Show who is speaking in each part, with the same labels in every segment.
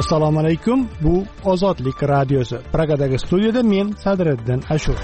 Speaker 1: Assalomu alaykum. Bu Ozodlik radiosi. Pragadagi studiyada men Sadriddin Ashur.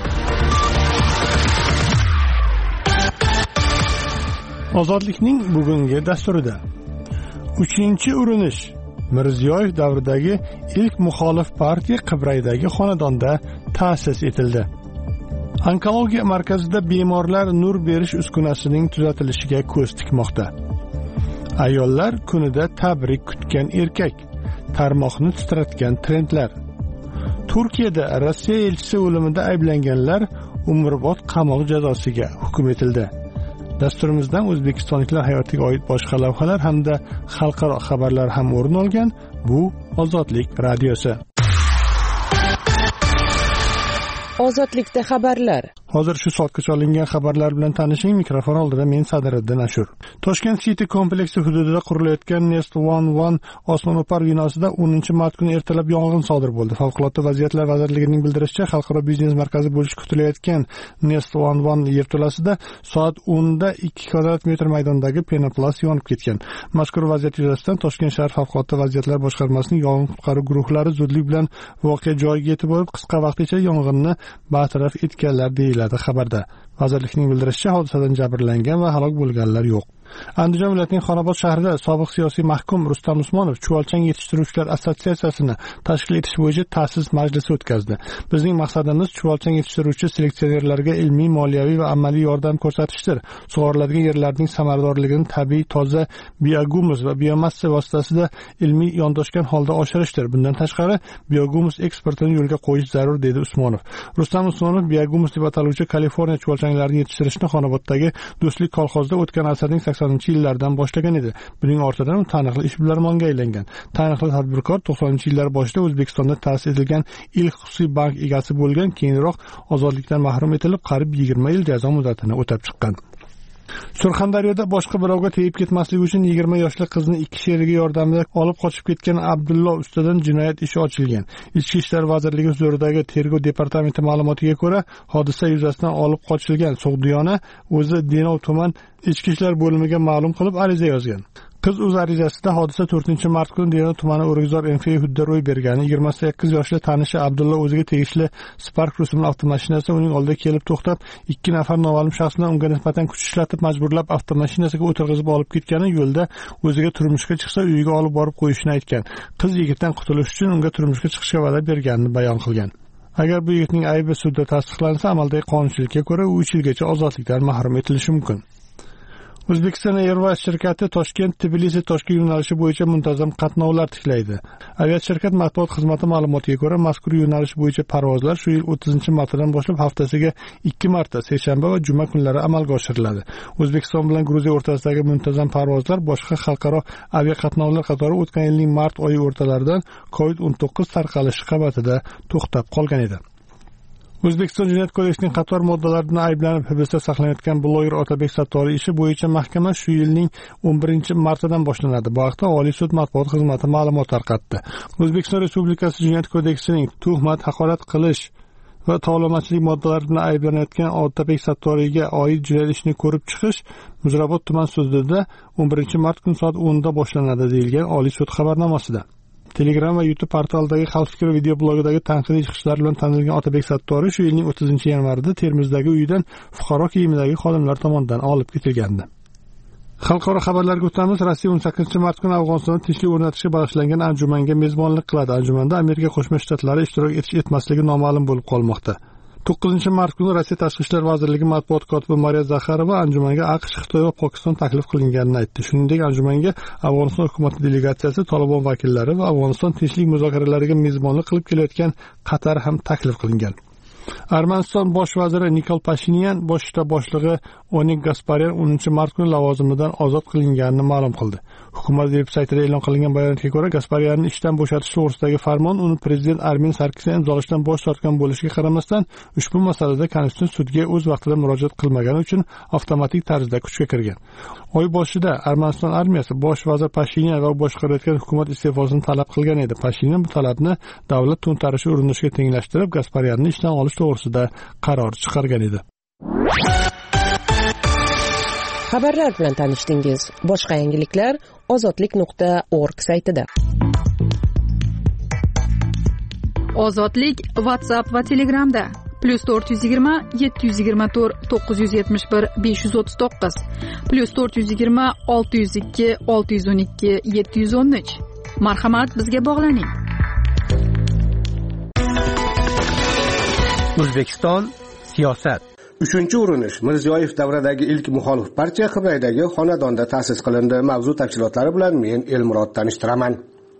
Speaker 1: Ozodlikning bugungi dasturida 3-urinish. Mirziyoyev davridagi ilk muxolif partiya Qibraydagi xonadonda ta'sis etildi. Onkologiya markazida bemorlar nur berish uskunasining tuzatilishiga ko'z tikmoqda. Ayollar kunida tabrik kutgan erkak, tarmoqni titratgan trendlar. Turkiyada Rossiya elchisi o'limida ayblanganlar umrbod qamoq jazosiga hukm etildi. Dasturimizdan o'zbekistonliklar hayotiga oid boshqa lavhalar hamda xalqaro xabarlar ham o'rin olgan. Bu Ozodlik radiosi.
Speaker 2: Ozodlikda xabarlar.
Speaker 1: Hozir shu soatgacha olingan xabarlar bilan tanishing. Mikrofon oldida men Sadriddin Ashur. Toshkent City kompleksi hududida qurilayotgan Nest 11 osmono'par binosida 10-mart kuni ertalab yong'in sodir bo'ldi. Favqulodda vaziyatlar vazirligining bildirishicha, xalqaro biznes markazi bo'lishi kutilayotgan Nest 11 yerto'lasida soat 10da 2 kvadrat metr maydondagi penoplast yonib ketgan. Mazkur vaziyat yuzasidan Toshkent shahar favqulodda vaziyatlar boshqarmasining yong'in qutqaruv guruhlari zudlik bilan voqea joyiga yetib borib, qisqa vaqt ichida yong'inni bartaraf etganlar deyiladi xabarda. Vazirlikning bildirishicha, hodisadan jabrlangan va halok bo'lganlar yo'q. Andijon viloyatining Xonobod shahrida sobiq siyosiy mahkum Rustam Usmonov chuvalchang yetishtiruvchilar assotsiatsiyasini tashkil etish bo'yicha ta'sis majlisi o'tkazdi. Bizning maqsadimiz chuvalchang yetishtiruvchi seleksionerlarga ilmiy, moliyaviy va amaliy yordam ko'rsatishdir. Sug'oriladigan yerlarning samaradorligini tabiiy, toza biogumus va biomassa vositasida ilmiy yondoshgan holda oshirishdir. Bundan tashqari, biogumus eksportini yo'lga qo'yish zarur, dedi Usmonov. Rustam Usmonov biogumus deb ataluvchi Kaliforniya chuvalchanglarini yetishtirishni Xonoboddagi Do'stlik kolxozida o'tgan asrning 80-yillardan boshlagan edi. Buning ortidan u taniqli ishbilarmonga aylangan. Taniqli tadbirkor 90-yillar boshida O'zbekistonda ta'sis etilgan ilk xususiy bank egasi bo'lgan, keyinroq ozodlikdan mahrum etilib, qariyb 20 yil jazo muddatini o'tab chiqqan. Surxondaryoda boshqa birovga tegib ketmasligi uchun 20 yoshli qizni 2 sherigi yordamida olib qochib ketgan Abdullo ustidan jinoyat ishi ochilgan. Ichki ishlar vazirligi huzuridagi tergov departamenti ma'lumotiga ko'ra, hodisa yuzasidan olib qochilgan So'g'diyona o'zi Denov tuman ichki ishlar bo'limiga ma'lum qilib ariza yozgan. Qiz o'z arizasida hodisa 4-mart kuni Denov tumani O'rgizor MF hududida ro'y bergani, 28 yoshli tanishi Abdullo o'ziga tegishli Spark rusumli avtomashinasi uning oldida kelib to'xtab, 2 nafar noma'lum shaxslar unga nisbatan kuch ishlatib majburlab avtomashinasiga o'tirg'izib olib ketgani, yo'lda o'ziga turmushga chiqsa uyiga olib borib qo'yishini aytgan. Qiz yigitdan qutulish uchun unga turmushga chiqishga va'da berganini bayon qilgan. Agar bu yigitning aybi sudda tasdiqlansa, amaldagi qonunchilikka ko'ra 3 yilgacha ozodlikdan mahrum etilishi mumkin. O'zbekiston Airways shirkati Toshkent-Tbilisi-Toshkent yo'nalishi bo'yicha muntazam qatnovlar tiklaydi. Aviashirkat matbuot xizmati ma'lumotiga ko'ra, mazkur yo'nalish bo'yicha parvozlar shu yil 30-martdan boshlab haftasiga 2 marta, seshanba va juma kunlari amalga oshiriladi. O'zbekiston bilan Gruziya o'rtasidagi muntazam parvozlar boshqa xalqaro aviaqatnovlar qatori o'tgan yilning mart oyi o'rtalaridan COVID-19 tarqalishi qabatida to'xtab qolgan edi. O'zbekiston Jinoyat kodeksining qator moddalaridan ayblanib hibsda saqlanayotgan bloger Otabek Sattoriy ishi bo'yicha mahkama shu yilning 11-martidan boshlanadi. Bu haqda Oliy sud matbuot xizmati ma'lumot tarqatdi. O'zbekiston Respublikasi Jinoyat kodeksining tuhmat, haqorat qilish va tovlamachilik moddalaridan ayblanayotgan Otabek Sattoriyga oid jinoyat ishini ko'rib chiqish Muzrabot tuman sudida 11-mart kuni soat 10da boshlanadi, deyilgan Oliy sud xabarnomasida. Telegram va YouTube portalidagi Xalq fikri video blogidagi tanqidiy chiqishlar bilan tanilgan Otabek Sattoriy shu yilning 30-yanvarida Termizdagi uyidan fuqaro kiyimidagi xodimlar tomonidan olib ketilgandi. Xalqaro xabarlarga o'tamiz. Rossiya 18-mart kuni Afg'onistonda tinchlik o'rnatishga bag'ishlangan anjumanga mezbonlik qiladi. Anjumanda Amerika Qo'shma Shtatlari ishtirok etmasligi noma'lum bo'lib qolmoqda. 9-mart kuni Rossiya Tashqi ishlar vazirligi matbuot kotibi Mariya Zakharova anjumanga AQSh, Xitoy va Pokiston taklif qilinganini aytdi. Shuningdek, anjumanga Afg'oniston hukumati delegatsiyasi, Tolibon vakillari va Afg'oniston tinchlik muzokaralariga mezbonlik qilib kelayotgan Qatar ham taklif qilingan. Armaniston bosh vaziri Nikol Pashinyan bosh shtab boshlig'i Onik Gasparyan 10-mart kuni lavozimidan ozod qilinganini ma'lum qildi. Hukumat veb-saytida e'lon qilingan bayonotga ko'ra, Gasparyanni ishdan bo'shatish to'g'risidagi farmon uni prezident Armen Sarkisyan imzolashdan bosh tortgan bo'lishiga qaramasdan, ushbu masalada Konstitutsiya sudga o'z vaqtida murojaat qilmagani uchun avtomatik tarzda kuchga kirgan. Oy boshida Armaniston armiyasi bosh vazir Pashinyan va boshqarayotgan hukumat iste'fosini talab qilgan edi. Pashinyan bu talabni davlat to'ntarishi urinishiga tenglashtirib, Gasparyanni ishdan olish to'g'risida qaror chiqargan edi.
Speaker 2: Xabarlar bilan tanishdingiz. Boshqa yangiliklar ozodlik.org saytida.
Speaker 3: Ozodlik WhatsApp va Telegramda +420 724 971 539 +420 602 612 713. Marhamat, bizga bog'laning.
Speaker 4: O'zbekiston siyosat.
Speaker 5: 3-urinish Mirziyoyev davradagi ilk muxolif partiya Qibraydagi xonadonda ta'sis qilindi. Mavzu tafsilotlari bilan men Elmurod tanishtiraman.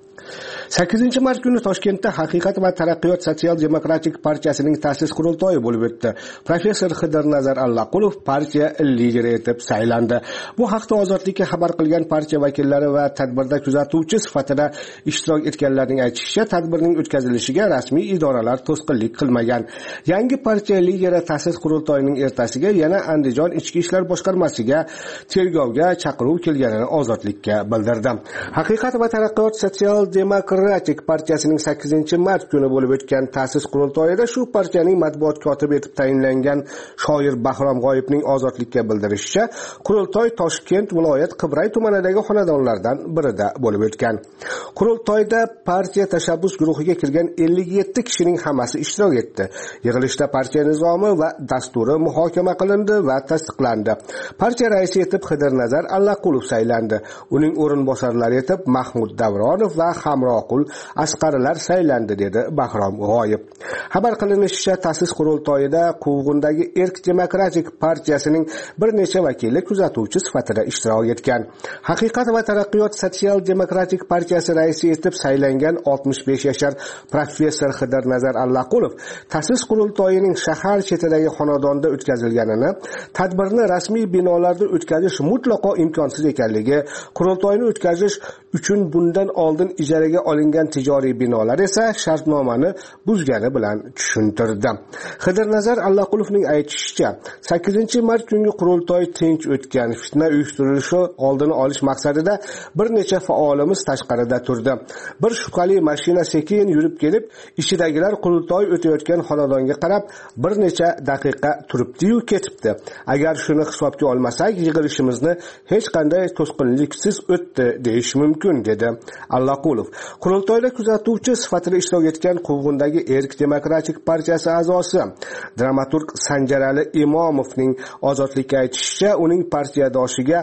Speaker 5: 8-mart kuni Toshkentda Haqiqat va taraqqiyot sotsial-demokratik partiyasining ta'sis qurultoyi bo'lib o'tdi. Professor Xidirnazar Allaqulov partiya lideri etib saylandi. Bu haqda Ozodlikka xabar qilgan partiya vakillari va tadbirda kuzatuvchi sifatida ishtirok etganlarning aytishicha, tadbirning o'tkazilishiga rasmiy idoralar to'sqinlik qilmagan. Yangi partiya lideri ta'sis qurultoyining ertasiga yana Andijon ichki ishlar boshqarmasiga tergovga chaqiruv kelganini Ozodlikka bildirdi. Haqiqat va taraqqiyot sotsial-demokratik partiyasining 8-mart kuni bo'lib o'tgan ta'sis qurultoyida shu partiyaning matbuot kotibi etib tayinlangan shoir Bahrom G'oyibning Ozodlikka bildirishicha, qurultoy Toshkent viloyat Qibray tumanidagi xonadonlardan birida bo'lib o'tgan. Qurultoyda partiya tashabbus guruhiga kirgan 57 kishining hammasi ishtirok etdi. Yig'ilishda partiya nizomi va dasturi muhokama qilindi va tasdiqlandi. Partiya raisi etib Xidirnazar Allaqulov saylandi. Uning o'rinbosarlari etib Mahmud Davronov va Hamroqul Asqarlar saylandi, dedi Bahrom G'oyib. Xabar qilinishicha, ta'sis qurultoyida Quvg'indagi Erk demokratik partiyasining bir necha vakili kuzatuvchi sifatida ishtirok etgan. Haqiqat va taraqqiyot sotsial-demokratik partiyasi raisi etib saylangan 65 yashar professor Xidirnazar Allaqulov ta'sis qurultoyining shahar chetidagi xonadonda o'tkazilganini, tadbirni rasmiy binolarda o'tkazish mutlaqo imkonsiz ekanligi, qurultoyni o'tkazish uchun bundan oldin ijaraga olingan tijoriy binolar esa shartnomani buzgani bilan tushuntirdi. Xidirnazar Allaqulovning aytishicha, 8-mart kungi qurultoy tinch o'tgan, fitna uyushtirilishi oldini olish maqsadida bir necha faolimiz tashqarida turdi. Bir shubhali mashina sekin yurib kelib, ichidagilar qurultoy o'tayotgan xonadonga qarab bir necha daqiqa turibdi-yu ketibdi. Agar shuni hisobga olmasak, yig'ilishimizni hech qanday to'sqinliksiz o'tdi deyish mumkin, dedi Allaqulov. Qurultoyda kuzatuvchi sifatida ishtirok etgan Quvg'indagi Erk demokratik partiyasi a'zosi dramaturg Sanjarali Imomovning Ozodlikka aytishicha, uning partiyadoshiga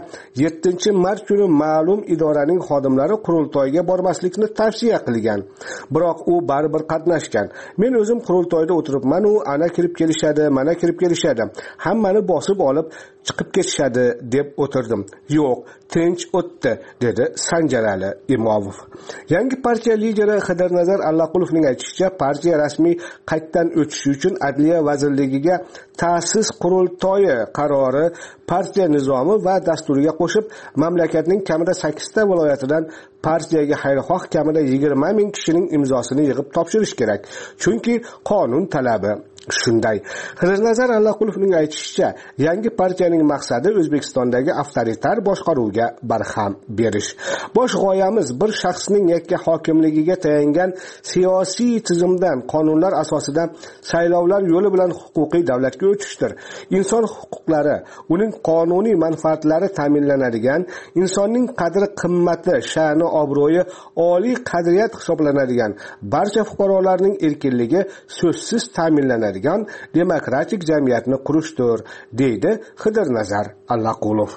Speaker 5: 7-mart kuni ma'lum idoraning xodimlari qurultoyga bormaslikni tavsiya qilgan. Biroq u baribir qatnashgan. Men o'zim qurultoyda o'tiribman, u ana kirib kelishadi, mana kirib kelishadi. Hammani bosib olib chiqib ketishadi deb o'tirdim. Yo'q, tinch o'tdi, dedi Sanjarali Imomov. Yangi partiya lideri Xidirnazar Allaqulovning aytishicha, partiya rasmiy qaytdan o'tishi uchun Adliya vazirligiga ta'sis qurultoyi qarori partiya nizomi va dasturiga qo'shib, mamlakatning kamida 8 ta viloyatidan partiyaga xayrixoh kamida 20 ming kishining imzosini yig'ib topshirish kerak. Chunki qonun talabi shunday. Xidirnazar Allaqulovning aytishicha, yangi partiyaning maqsadi O'zbekistondagi avtoritar boshqaruvga barham berish. Bosh g'oyamiz bir shaxsning yakka hokimligiga tayangan siyosiy tizimdan qonunlar asosida saylovlar yo'li bilan huquqiy davlatga o'tishdir. Inson huquqlari, uning qonuniy manfaatlari ta'minlanadigan, insonning qadri qimmati, sha'ni obro'yi oliy qadriyat hisoblanadigan, barcha fuqarolarning erkinligi so'zsiz ta'minlanadigan demokratik jamiyatni qurishdir, deydi Xidirnazar Allaqulov.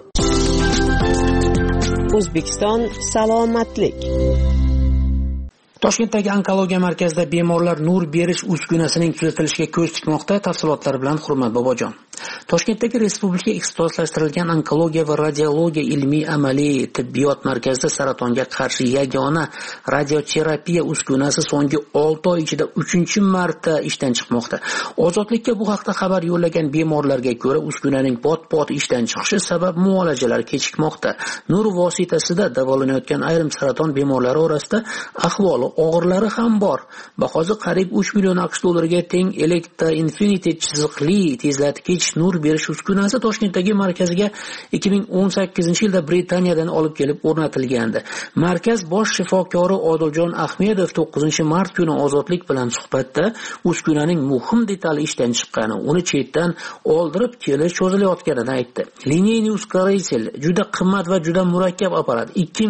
Speaker 2: O'zbekiston salomatlik.
Speaker 6: Toshkentdagi onkologiya markazida bemorlar nur berish uskunasining tuzatilishiga ko'z tikmoqda. Tafsilotlar bilan Hurmat Bobojon. Toshkentdagi Respublika ixtisoslashtirilgan onkologiya va radiologiya ilmiy amaliy tibbiyot markazida saratonga qarshi yagona radioterapiya uskunasi so'nggi 6 oy ichida 3-marta ishdan chiqmoqda. Ozodlikka bu haqda xabar yo'llagan bemorlarga ko'ra, uskunaning pot-pot ishdan chiqishi sabab muolajalar kechikmoqda. Nur vositasida davolanayotgan ayrim saraton bemorlari orasida ahvoli og'irlari ham bor. Bahosi qariyb 3 million AQSh dollariga teng Electra Infinity chiziqli tezlatgich nur berish uskunasi Toshkentdagi markaziga 2018-yilda Britaniyadan olib kelib o'rnatilgandi. Markaz bosh shifokori Odiljon Ahmedov 9-mart kuni Ozodlik bilan suhbatda uskunaning muhim detali ishdan chiqqani, uni chetdan oldirib kelish cho'zilayotganini aytdi. Lineyni ускоритель juda qimmat va juda murakkab apparat,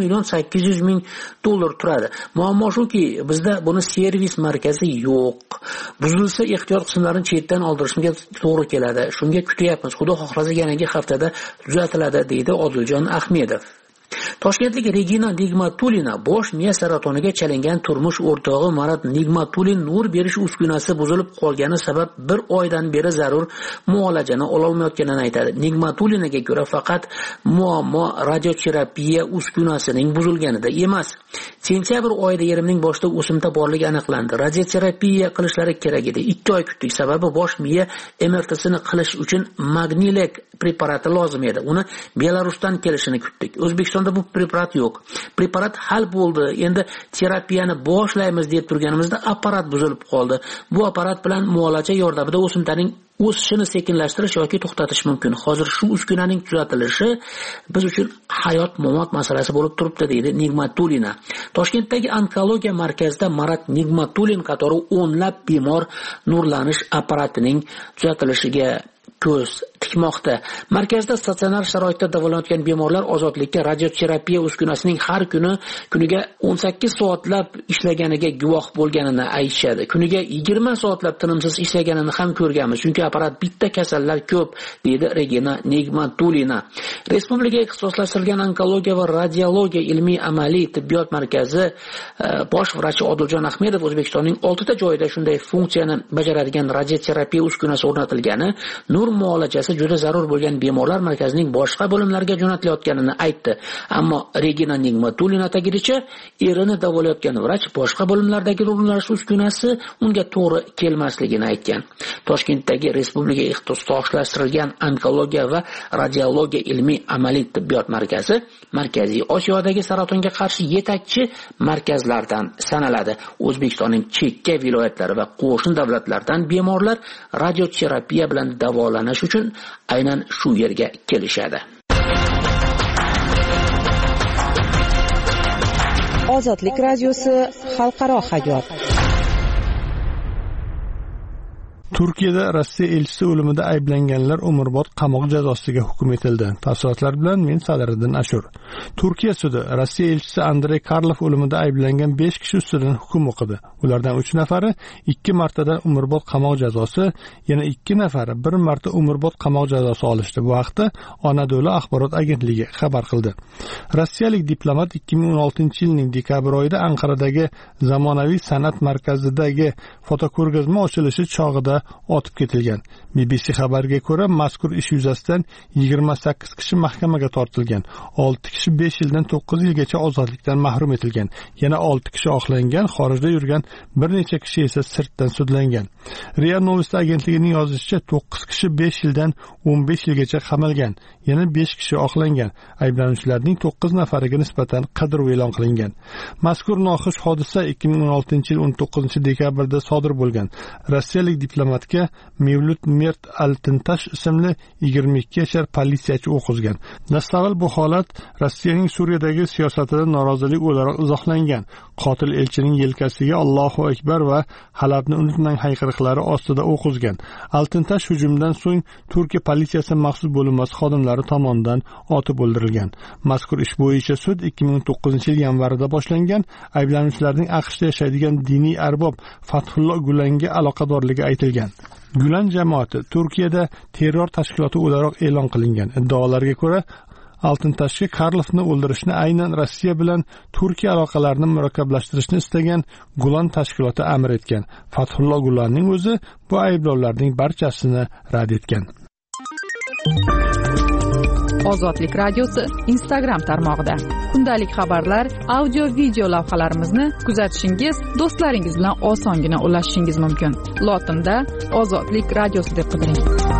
Speaker 6: $2,800,000 turadi. Muammo shuki, bizda buni servis markazi yo'q. Buzilsa ehtiyot qismlarini chetdan oldirishga to'g'ri keladi. Shunga kutyapmiz. Xudo xohlasa yangi haftada tuzatiladi, deydi Odiljon Ahmedov. Toshkentlik Regina Nigmatulina bosh miya saratoniga chalingan turmush o'rtog'i Marat Nigmatulin nur berish uskunasi buzilib qolgani sabab 1 oydan beri zarur muolajani ola olmayotganini aytadi. Nigmatulinaga ko'ra faqat muammo radioterapiya uskunasining buzilganida emas. Sentyabr oyida erimning boshida o'simta borligi aniqlandi. Radioterapiya qilishlari kerak edi. 2 oy kutdik, sababi bosh miya MRTsini qilish uchun Magnilek preparati lozim edi. Uni Belarusdan kelishini kutdik. O'zbekistonda bu preparat yo'q. Preparat hal bo'ldi. Endi terapiyani boshlaymiz deb turganimizda apparat buzilib qoldi. Bu apparat bilan muolaja yordamida o'simtaning o'sishini sekinlashtirish yoki to'xtatish mumkin. Hozir shu uskunaning tuzatilishi biz uchun hayot-mamot masalasi bo'lib turibdi, deydi Nigmatulina. Toshkentdagi onkologiya markazida Marat Nigmatulin qatori o'nlab bemor nurlanish apparatining tuzatilishiga ko'z tikmoqda. Markazda statsionar sharoitda davolanayotgan bemorlar Ozodlikka radioterapiya uskunasining har kuniga 18 soatlab ishlaganiga guvoh bo'lganini aytishadi. Kuniga 20 soatlab tinimsiz ishlaganini ham ko'rganmiz. Chunki apparat bitta kasallar ko'p, deydi Regina Nigmatulina. Respublikaga ixtisoslashtirilgan onkologiya va radiologiya ilmiy amaliy tibbiyot markazi bosh vrachi Odiljon Ahmedov O'zbekistonning 6 ta joyida shunday funksiyani bajaradigan radioterapiya uskunasi o'rnatilgani, nur muolajasi juda zarur bo'lgan bemorlar markazining boshqa bo'limlariga jo'natilayotganini aytdi. Ammo Regina Nigmatulina ta'kidlashi, erini davolayotgan vrach boshqa bo'limlardagi nurlanish uskunasi unga to'g'ri kelmasligini aytgan. Toshkentdagi Respublika ixtisoslashtirilgan onkologiya va radiologiya ilmiy amaliy tibbiyot markazi Markaziy Osiyodagi saratonga qarshi yetakchi markazlardan sanaladi. O'zbekistonning chekka viloyatlari va qo'shni davlatlardan bemorlar radioterapiya bilan davolanish uchun aynan shu yerga kelishadi.
Speaker 2: Ozodlik radiosi xalqaro hayot.
Speaker 1: Turkiyada Rossiya elchisi o'limida ayblanganlar umrbod qamoq jazosiga hukm etildi. Tafsilotlar bilan men Sadiriddin Ashur. Turkiya sudi Rossiya elchisi Andrey Karlov o'limida ayblangan 5 kishi ustidan hukm o'qidi. Ulardan 3 nafari 2 martadan umrbod qamoq jazosi, yana 2 nafari 1 marta umrbod qamoq jazosi olishdi. Bu haqda Anadolu axborot agentligi xabar qildi. Rossiyalik diplomat 2016-yilning dekabr oyida Anqaradagi zamonaviy san'at markazidagi fotoko'rgazma ochilishi chog'ida otib ketilgan. BBC xabariga ko'ra, mazkur ish yuzasidan 28 kishi mahkamaga tortilgan. 6 kishi 5 yildan 9 yilgacha ozodlikdan mahrum etilgan. Yana 6 kishi oqlangan, xorijda yurgan bir necha kishi esa sirtdan sudlangan. RIA Novosti agentligining yozishicha 9 kishi 5 yildan 15 yilgacha qamalgan. Yana 5 kishi oqlangan. Ayblanuvchilarning 9 nafariga nisbatan qidiruv e'lon qilingan. Mazkur noxush hodisa 2016-yil 19-dekabrda sodir bo'lgan. Rossiyalik diplomatga Mevlut Mert Altintash ismli 22 yashar politsiyachi o'q uzgan. Dastlab bu holat Rossiyaning Suriyadagi siyosatidan norozilik o'laroq izohlangan. Qotil elchining yelkasiga Allohu akbar va Halabni unutmang hayqiriqlari ostida o'q uzgan. Altintash hujumdan so'ng Turkiya politsiyasi maxsus bo'linmasi xodimlari tomonidan otib o'ldirilgan. Mazkur ish bo'yicha sud 2009-yil yanvarida boshlangan. Ayblanuvchilarning AQShda yashaydigan diniy arbob Fathullo Gulanga aloqadorligi aytilgan. Gulen jamoati Turkiyada terror tashkiloti o'laroq e'lon qilingan. Iddaolarga ko'ra, Altintashga Karlovni o'ldirishni aynan Rossiya bilan Turkiya aloqalarini murakkablashtirishni istagan Gulen tashkiloti amr etgan. Fathullo Gulenning o'zi bu ayblovlarning barchasini rad etgan.
Speaker 3: Ozodlik radiosi Instagram tarmog'ida kundalik xabarlar, audio video lavhalarimizni kuzatishingiz, do'stlaringiz bilan osongina ulashishingiz mumkin. Lotinda Ozodlik radiosi deb qidiring.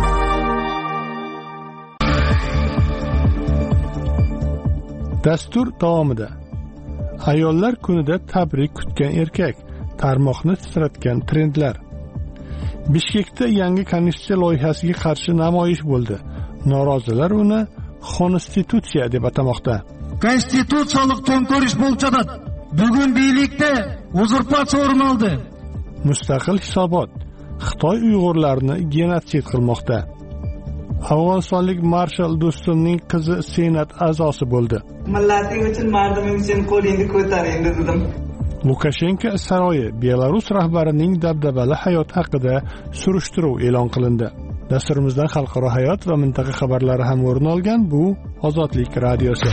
Speaker 1: Dastur davomida ayollar kunida tabrik kutgan erkak, tarmoqni titratgan trendlar. Bishkekda yangi konstitutsiya loyihasiga qarshi namoyish bo'ldi. Norozilar uni konstitutsiya deb atamoqda.
Speaker 7: Konstitutsiyalik to'nkorish bo'lib chiqadi. Bugun birlikda uzurpatsiya o'rin oldi.
Speaker 1: Mustaqil hisobot. Xitoy Uyg'urlarni genotsid qilmoqda. Afg'onistonlik marshal Do'stumning qizi senat a'zosi bo'ldi.
Speaker 8: Millating uchun mardiming uchun qo'lingni ko'tar endi dedim.
Speaker 1: Lukashenko saroyi Belarus rahbarining dabdabali hayot haqida surishtiruv e'lon qilindi. Dasturimizdan xalqaro hayot va mintaqa xabarlari ham o'rin olgan. Bu Ozodlik radiosi.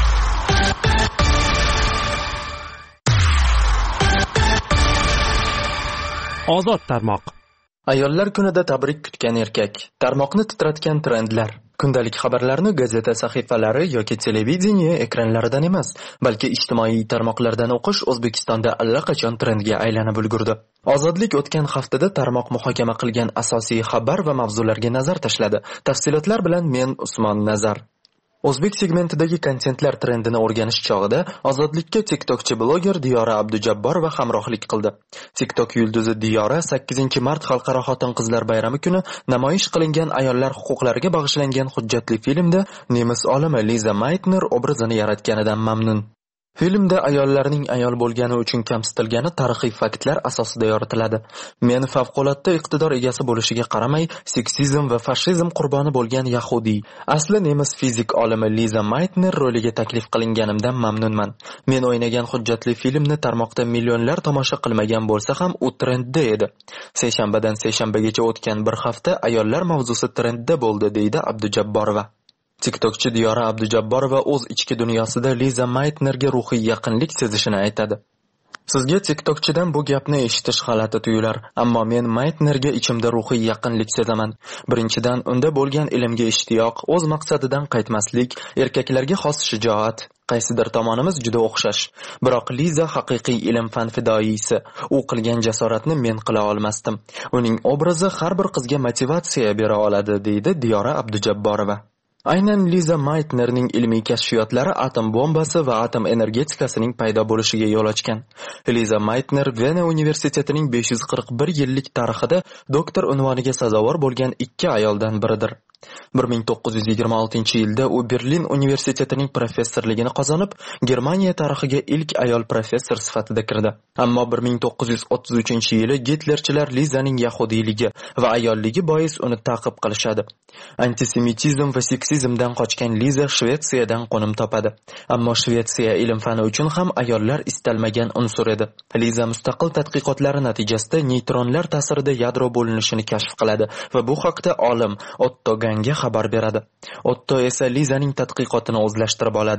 Speaker 4: Ozod tarmoq.
Speaker 9: Ayollar kunida tabrik kutgan erkak, tarmoqni titratgan trendlar. Kundalik xabarlarni gazeta sahifalari yoki televideniye ekranlaridan emas, balki ijtimoiy tarmoqlardan o'qish O'zbekistonda allaqachon trendga aylanib ulgurdi. Ozodlik o'tgan haftada tarmoq muhokama qilgan asosiy xabar va mavzularga nazar tashladi. Tafsilotlar bilan men Usmon Nazar. O'zbek segmentidagi kontentlar trendini o'rganish chog'ida Ozodlikka TikTokchi bloger Diyora Abdujabborova hamrohlik qildi. TikTok yulduzi Diyora 8-mart Xalqaro xotin-qizlar bayrami kuni namoyish qilingan ayollar huquqlariga bag'ishlangan hujjatli filmda nemis olimi Liza Meitner obrazini yaratganidan mamnun. Filmda ayollarning ayol bo'lgani uchun kamsitilgani tarixiy faktlar asosida yoritiladi. Men favqulodda iqtidor egasi bo'lishiga qaramay, seksizm va fashizm qurboni bo'lgan yahudiy, asli nemis fizik olimi Liza Meitner roliga taklif qilinganimdan mamnunman. Men o'ynagan hujjatli filmni tarmoqda millionlar tomosha qilmagan bo'lsa ham, u trendda edi. Seshanbadan seshanbagacha o'tgan bir hafta ayollar mavzusi trendda bo'ldi, deydi Abdujabborova. TikTokchi Diyora Abdujabborova o'z ichki dunyosida Liza Meitnerga ruhiy yaqinlik sezishini aytadi. Sizga TikTokchidan bu gapni eshitish g'alati tuyular, ammo men Meitnerga ichimda ruhiy yaqinlik sezaman. Birinchidan, unda bo'lgan ilmga ishtiyoq, o'z maqsadidan qaytmaslik, erkaklarga xos shijoat. Qaysidir tomonimiz juda o'xshash. Biroq Liza haqiqiy ilm-fan fidoyisi. U qilgan jasoratni men qila olmasdim. Uning obrazi har bir qizga motivatsiya bera oladi, deydi Diyora Abdujabborova. Aynan Liza Meitnerning ilmiy kashfiyotlari atom bombasi va atom energetikasining paydo bo'lishiga yo'l ochgan. Liza Meitner Vena universitetining 541 yillik tarixida doktor unvoniga sazovor bo'lgan 2 ayoldan biridir. 1926-yilda u Berlin universitetining professorligini qozonib, Germaniya tarixiga ilk ayol professor sifatida kirdi. Ammo 1933-yili Gitlerchilar Lizaning yahudiyligi va ayolligi bois uni ta'qib qilishadi. Antisemitizm va seksizmdan qochgan Liza Shvetsiyadan qo'nim topadi. Ammo Shvetsiya ilm-fani uchun ham ayollar istalmagan unsur edi. Liza mustaqil tadqiqotlari natijasida neytronlar ta'sirida yadro bo'linishini kashf qiladi va bu haqda olim Otto Ganga xabar beradi. Otto esa Lizaning tadqiqotini o'zlashtirib oladi.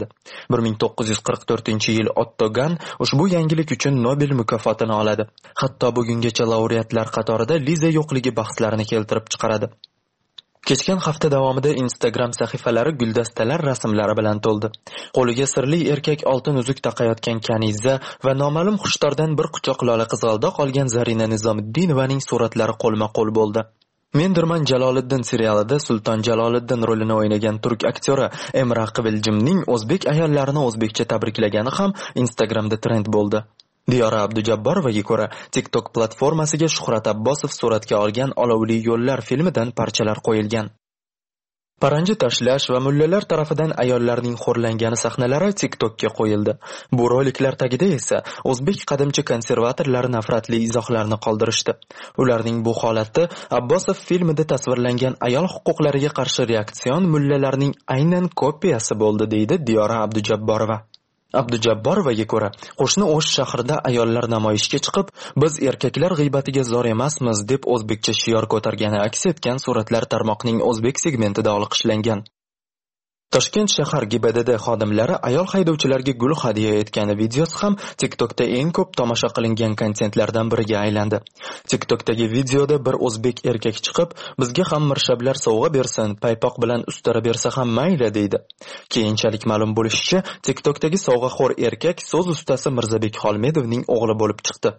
Speaker 9: 1944-yil Otto Gan ushbu yangilik uchun Nobel mukofotini oladi. Hatto bugungacha laureatlar qatorida Liza yo'qligi bahslarini keltirib chiqaradi. Kechgan hafta davomida Instagram sahifalari guldastalar rasmlari bilan to'ldi. Qo'liga sirli erkak oltin uzuk taqayotgan Kaniza va noma'lum xushtordan bir quchoq lola qizg'aldoq olgan Zarina Nizomiddinovaning suratlari qo'lma-qo'l bo'ldi. Mendirman Jaloliddin serialida Sulton Jaloliddin rolini o'ynagan turk aktyori Emre Qiviljimning o'zbek ayollarini o'zbekcha tabriklagani ham Instagramda trend bo'ldi. Diyora Abdujabborovga ko'ra, TikTok platformasiga Shuhrat Abbosov suratga olgan Olovli yo'llar filmidan parchalar qo'yilgan. Paranji tashlash va mullalar tarafidan ayollarning xo'rlangani sahnalari TikTokga qo'yildi. Bu roliklar tagida esa o'zbek qadimchi konservatorlari nafratli izohlarni qoldirishdi. Ularning bu holati Abbosov filmida tasvirlangan ayol huquqlariga qarshi reaksion mullalarning aynan kopiyasi bo'ldi, deydi Diyora Abdujabborova. Abdujabborovaga ko'ra, qo'shni O'sh shahrida ayollar namoyishga chiqib, biz erkaklar g'ibatiga zor emasmiz deb o'zbekcha shior ko'targani aks etgan suratlar tarmoqning o'zbek segmentida olqishlangan. Toshkent shahar GIBDD xodimlari ayol haydovchilarga gul hadya etgani videosi ham TikTokda eng ko'p tomosha qilingan kontentlardan biriga aylandi. TikTokdagi videoda bir o'zbek erkak chiqib, bizga ham mirshablar sovg'a bersin, paypoq bilan ustara bersa ham mayli deydi. Keyinchalik ma'lum bo'lishicha, TikTokdagi sovg'axo'r erkak so'z ustasi Mirzabek Xolmedovning o'g'li bo'lib chiqdi.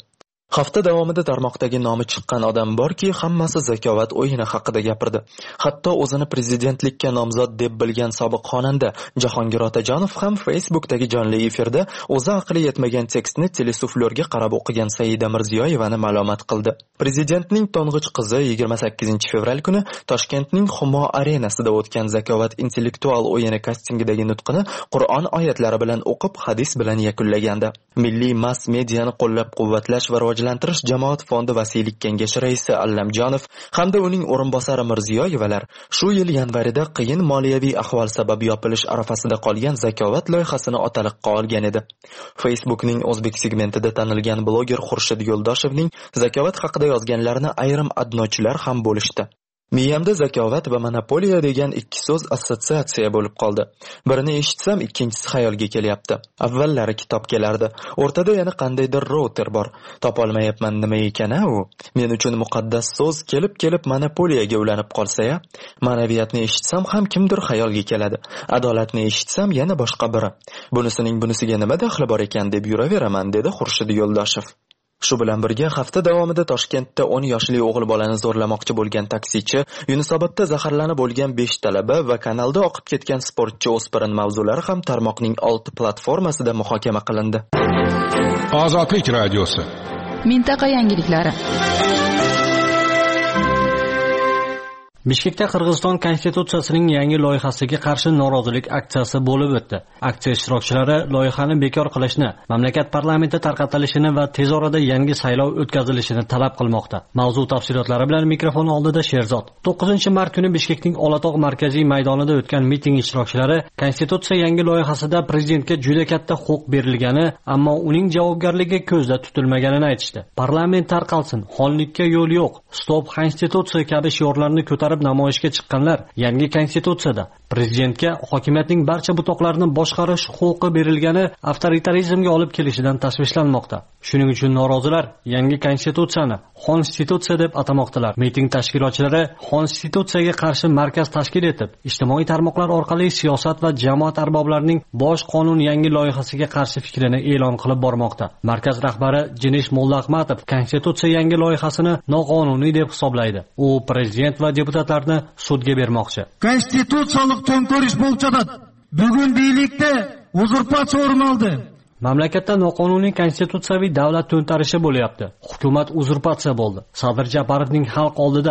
Speaker 9: Hafta davomida tarmoqdagi nomi chiqqan odam borki, hammasi zakovat o'yini haqida gapirdi. Hatto o'zini prezidentlikka nomzod deb bilgan sobiq xonanda Jahongir Otajonov ham Facebookdagi jonli efirda o'zi aqli yetmagan tekstni telesuflyorga qarab o'qigan Saida Mirziyoyevani ma'lumot qildi. Prezidentning to'ng'ich qizi 28-fevral kuni Toshkentning Humo arenasida o'tgan zakovat intellektual o'yini kastingidagi nutqini Qur'on oyatlari bilan o'qib, hadis bilan yakunlagandi. Milliy mass mediani qo'llab-quvvatlash va rivojlantirish jamoat fondi vasiylik kengashi raisi Allamjonov hamda uning o'rinbosari Mirziyoyevalar shu yil yanvarida qiyin moliyaviy ahvol sabab yopilish arafasida qolgan zakovat loyihasini otaliqqa olgan edi. Facebookning o'zbek segmentida tanilgan bloger Xurshid Yo'ldoshevning zakovat haqida yozganlarini ayrim adnochilar ham bo'lishdi. Miyamda zakovat va monopoliya degan ikki so'z assotsiatsiya bo'lib qoldi. Birini eshitsam, ikkinchisi xayolga kelyapti. Avvallari kitob kelardi. O'rtada yana qandaydir router bor. Topolmayapman nima ekan-a u? Men uchun muqaddas so'z kelib monopoliyaga ulanib qolsa-ya, ma'naviyatni eshitsam ham kimdir xayolga keladi. Adolatni eshitsam yana boshqa biri. Bunisiga nima daxli bor ekan deb yuraveraman, dedi Xurshid Yo'ldoshev. Shu bilan birga hafta davomida Toshkentda 10 yoshli o'g'il bolani zo'rlamoqchi bo'lgan taksichi, Yunusobodda zaharlanib bo'lgan 5 talaba va kanalda oqib ketgan sportchi o'spirin mavzulari ham tarmoqning 6 platformasida muhokama qilindi.
Speaker 10: Ozodlik radiosi.
Speaker 3: Mintaqa yangiliklari.
Speaker 11: Bishkekda Qirg'iziston konstitutsiyasining yangi loyihasiga qarshi norozilik aksiyasi bo'lib o'tdi. Aksiya ishtirokchilari loyihani bekor qilishni, mamlakat parlamenti tarqatilishini va tez orada yangi saylov o'tkazilishini talab qilmoqda. Mavzu tafsilotlari bilan mikrofon oldida Sherzod. 9-mart kuni Bishkekning Olatog' markaziy maydonida o'tgan miting ishtirokchilari konstitutsiya yangi loyihasida prezidentga juda katta huquq berilgani, ammo uning javobgarligi ko'zda tutilmaganini aytishdi. Parlament tarqalsin, xonlikka yo'l yo'q, stop konstitutsiya kabi shiorlarni ko'tarib namoyishga chiqqanlar yangi konstitutsiyada prezidentga hokimiyatning barcha butoqlarini boshqarish huquqi berilgani avtoritarizmga olib kelishidan tashvishlanmoqda. Shuning uchun norozilar yangi konstitutsiyani konstitutsiya deb atamoqdalar. Miting tashkilotchilari konstitutsiyaga qarshi markaz tashkil etib, ijtimoiy tarmoqlar orqali siyosat va jamoat arboblarining bosh qonun yangi loyihasiga qarshi fikrini e'lon qilib bormoqda. Markaz rahbari Jinish Mollahmatov konstitutsiya yangi loyihasini noqonuniy deb hisoblaydi. U prezident va deputatlarni sudga bermoqchi.
Speaker 7: Konstitutsiyalik to'ntarish bo'lib chiqadi. Bugun birlikda uzurpatsiya o'rin oldi.
Speaker 11: Mamlakatda noqonuniy konstitutsiyaviy davlat to'ntarishi bo'lyapti. Hukumat uzurpatsiya bo'ldi. Sadir Japarovning xalq oldida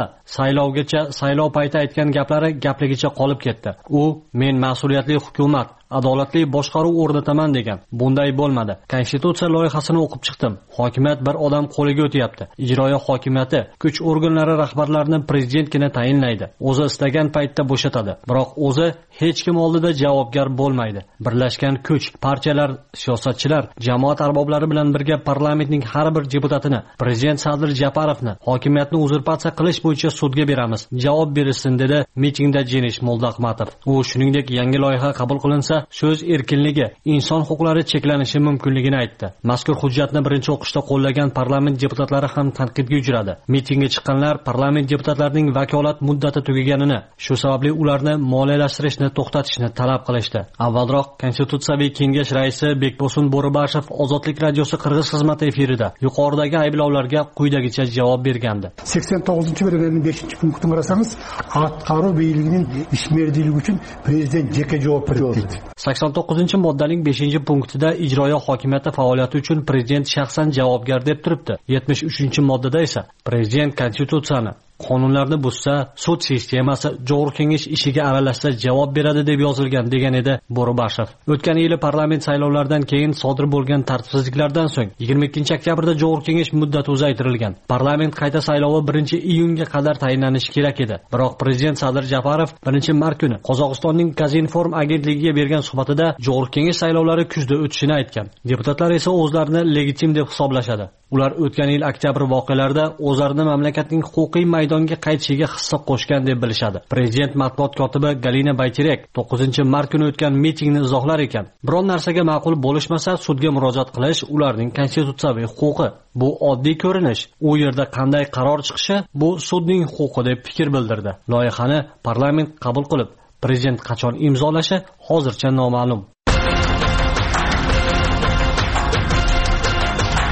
Speaker 11: saylov payti aytgan gaplari gapligicha qolib ketdi. U men mas'uliyatli hukumat, adolatli boshqaruv o'rnataman degan. Bunday bo'lmadi. Konstitutsiya loyihasini o'qib chiqdim. Hokimiyat bir odam qo'liga o'tyapti. Ijroiya hokimiyati kuch organlari rahbarlarini prezidentgina tayinlaydi. O'zi istagan paytda bo'shatadi. Biroq o'zi hech kim oldida javobgar bo'lmaydi. Birlashgan kuch, partiyalar, siyosatchilar, jamoat arboblari bilan birga parlamentning har bir deputatini, prezident Sadir Japarovni hokimiyatni uzurpatsiya qilish bo'yicha sudga beramiz. Javob berishsin, dedi mitingda Jenish Mollahmatov. U shuningdek yangi loyiha qabul qilinsa so'z erkinligi, inson huquqlari cheklanishi mumkinligini aytdi. Mazkur hujjatni birinchi o'qishda qo'llagan parlament deputatlari ham tanqidga uchradi. Mitingga chiqqanlar parlament deputatlarining vakolat muddati tugaganini, shu sababli ularni moliyalashtirishni to'xtatishni talab qilishdi. Avvalroq Konstitutsiyaviy kengash raisi Bekbosun Bo'ribashev Ozodlik radiosi Qirg'iz xizmati efirida yuqoridagi ayblovlarga quyidagicha javob bergandi.
Speaker 12: 89-bölümün 5-punktiga qarasangiz, atqaruv beyligining ishmerdiligi uchun prezident jeka javob berdi.
Speaker 11: 89-moddaning 5-punktida ijroiya hokimiyati faoliyati uchun prezident shaxsan javobgar deb turibdi. 73-moddada esa prezident konstitutsiyani qonunlarni buzsa, sud sistemasi Jo'g'ri kengash ishiga aralashsa javob beradi deb yozilgan, degan edi Bo'ribashev. O'tgan yili parlament saylovlaridan keyin sodir bo'lgan tartibsizliklardan so'ng 22-oktyabrda Jo'g'ri kengash muddati uzaytirilgan. Parlament qayta saylovi 1-iyunga qadar tayinlanishi kerak edi. Biroq prezident Sadir Japarov 1-mart kuni Qozog'istonning Kazinform agentligiga bergan suhbatida Jo'g'ri kengash saylovlari kuzda o'tishini aytgan. Deputatlar esa o'zlarini legitim deb hisoblashadi. Ular o'tgan yil oktyabr voqealarida o'zlarini mamlakatning huquqiy maydonga qaytishiga hissa qo'shgan deb bilishadi. Prezident matbuot kotibi Galina Bayterek 9-mart kuni o'tgan mitingni izohlar ekan. Biron narsaga ma'qul bo'lishmasa, sudga murojaat qilish ularning konstitutsiyaviy huquqi. Bu oddiy ko'rinish. U yerda qanday qaror chiqishi bu sudning huquqi deb fikr bildirdi. Loyihani parlament qabul qilib, prezident qachon imzolashi hozircha noma'lum.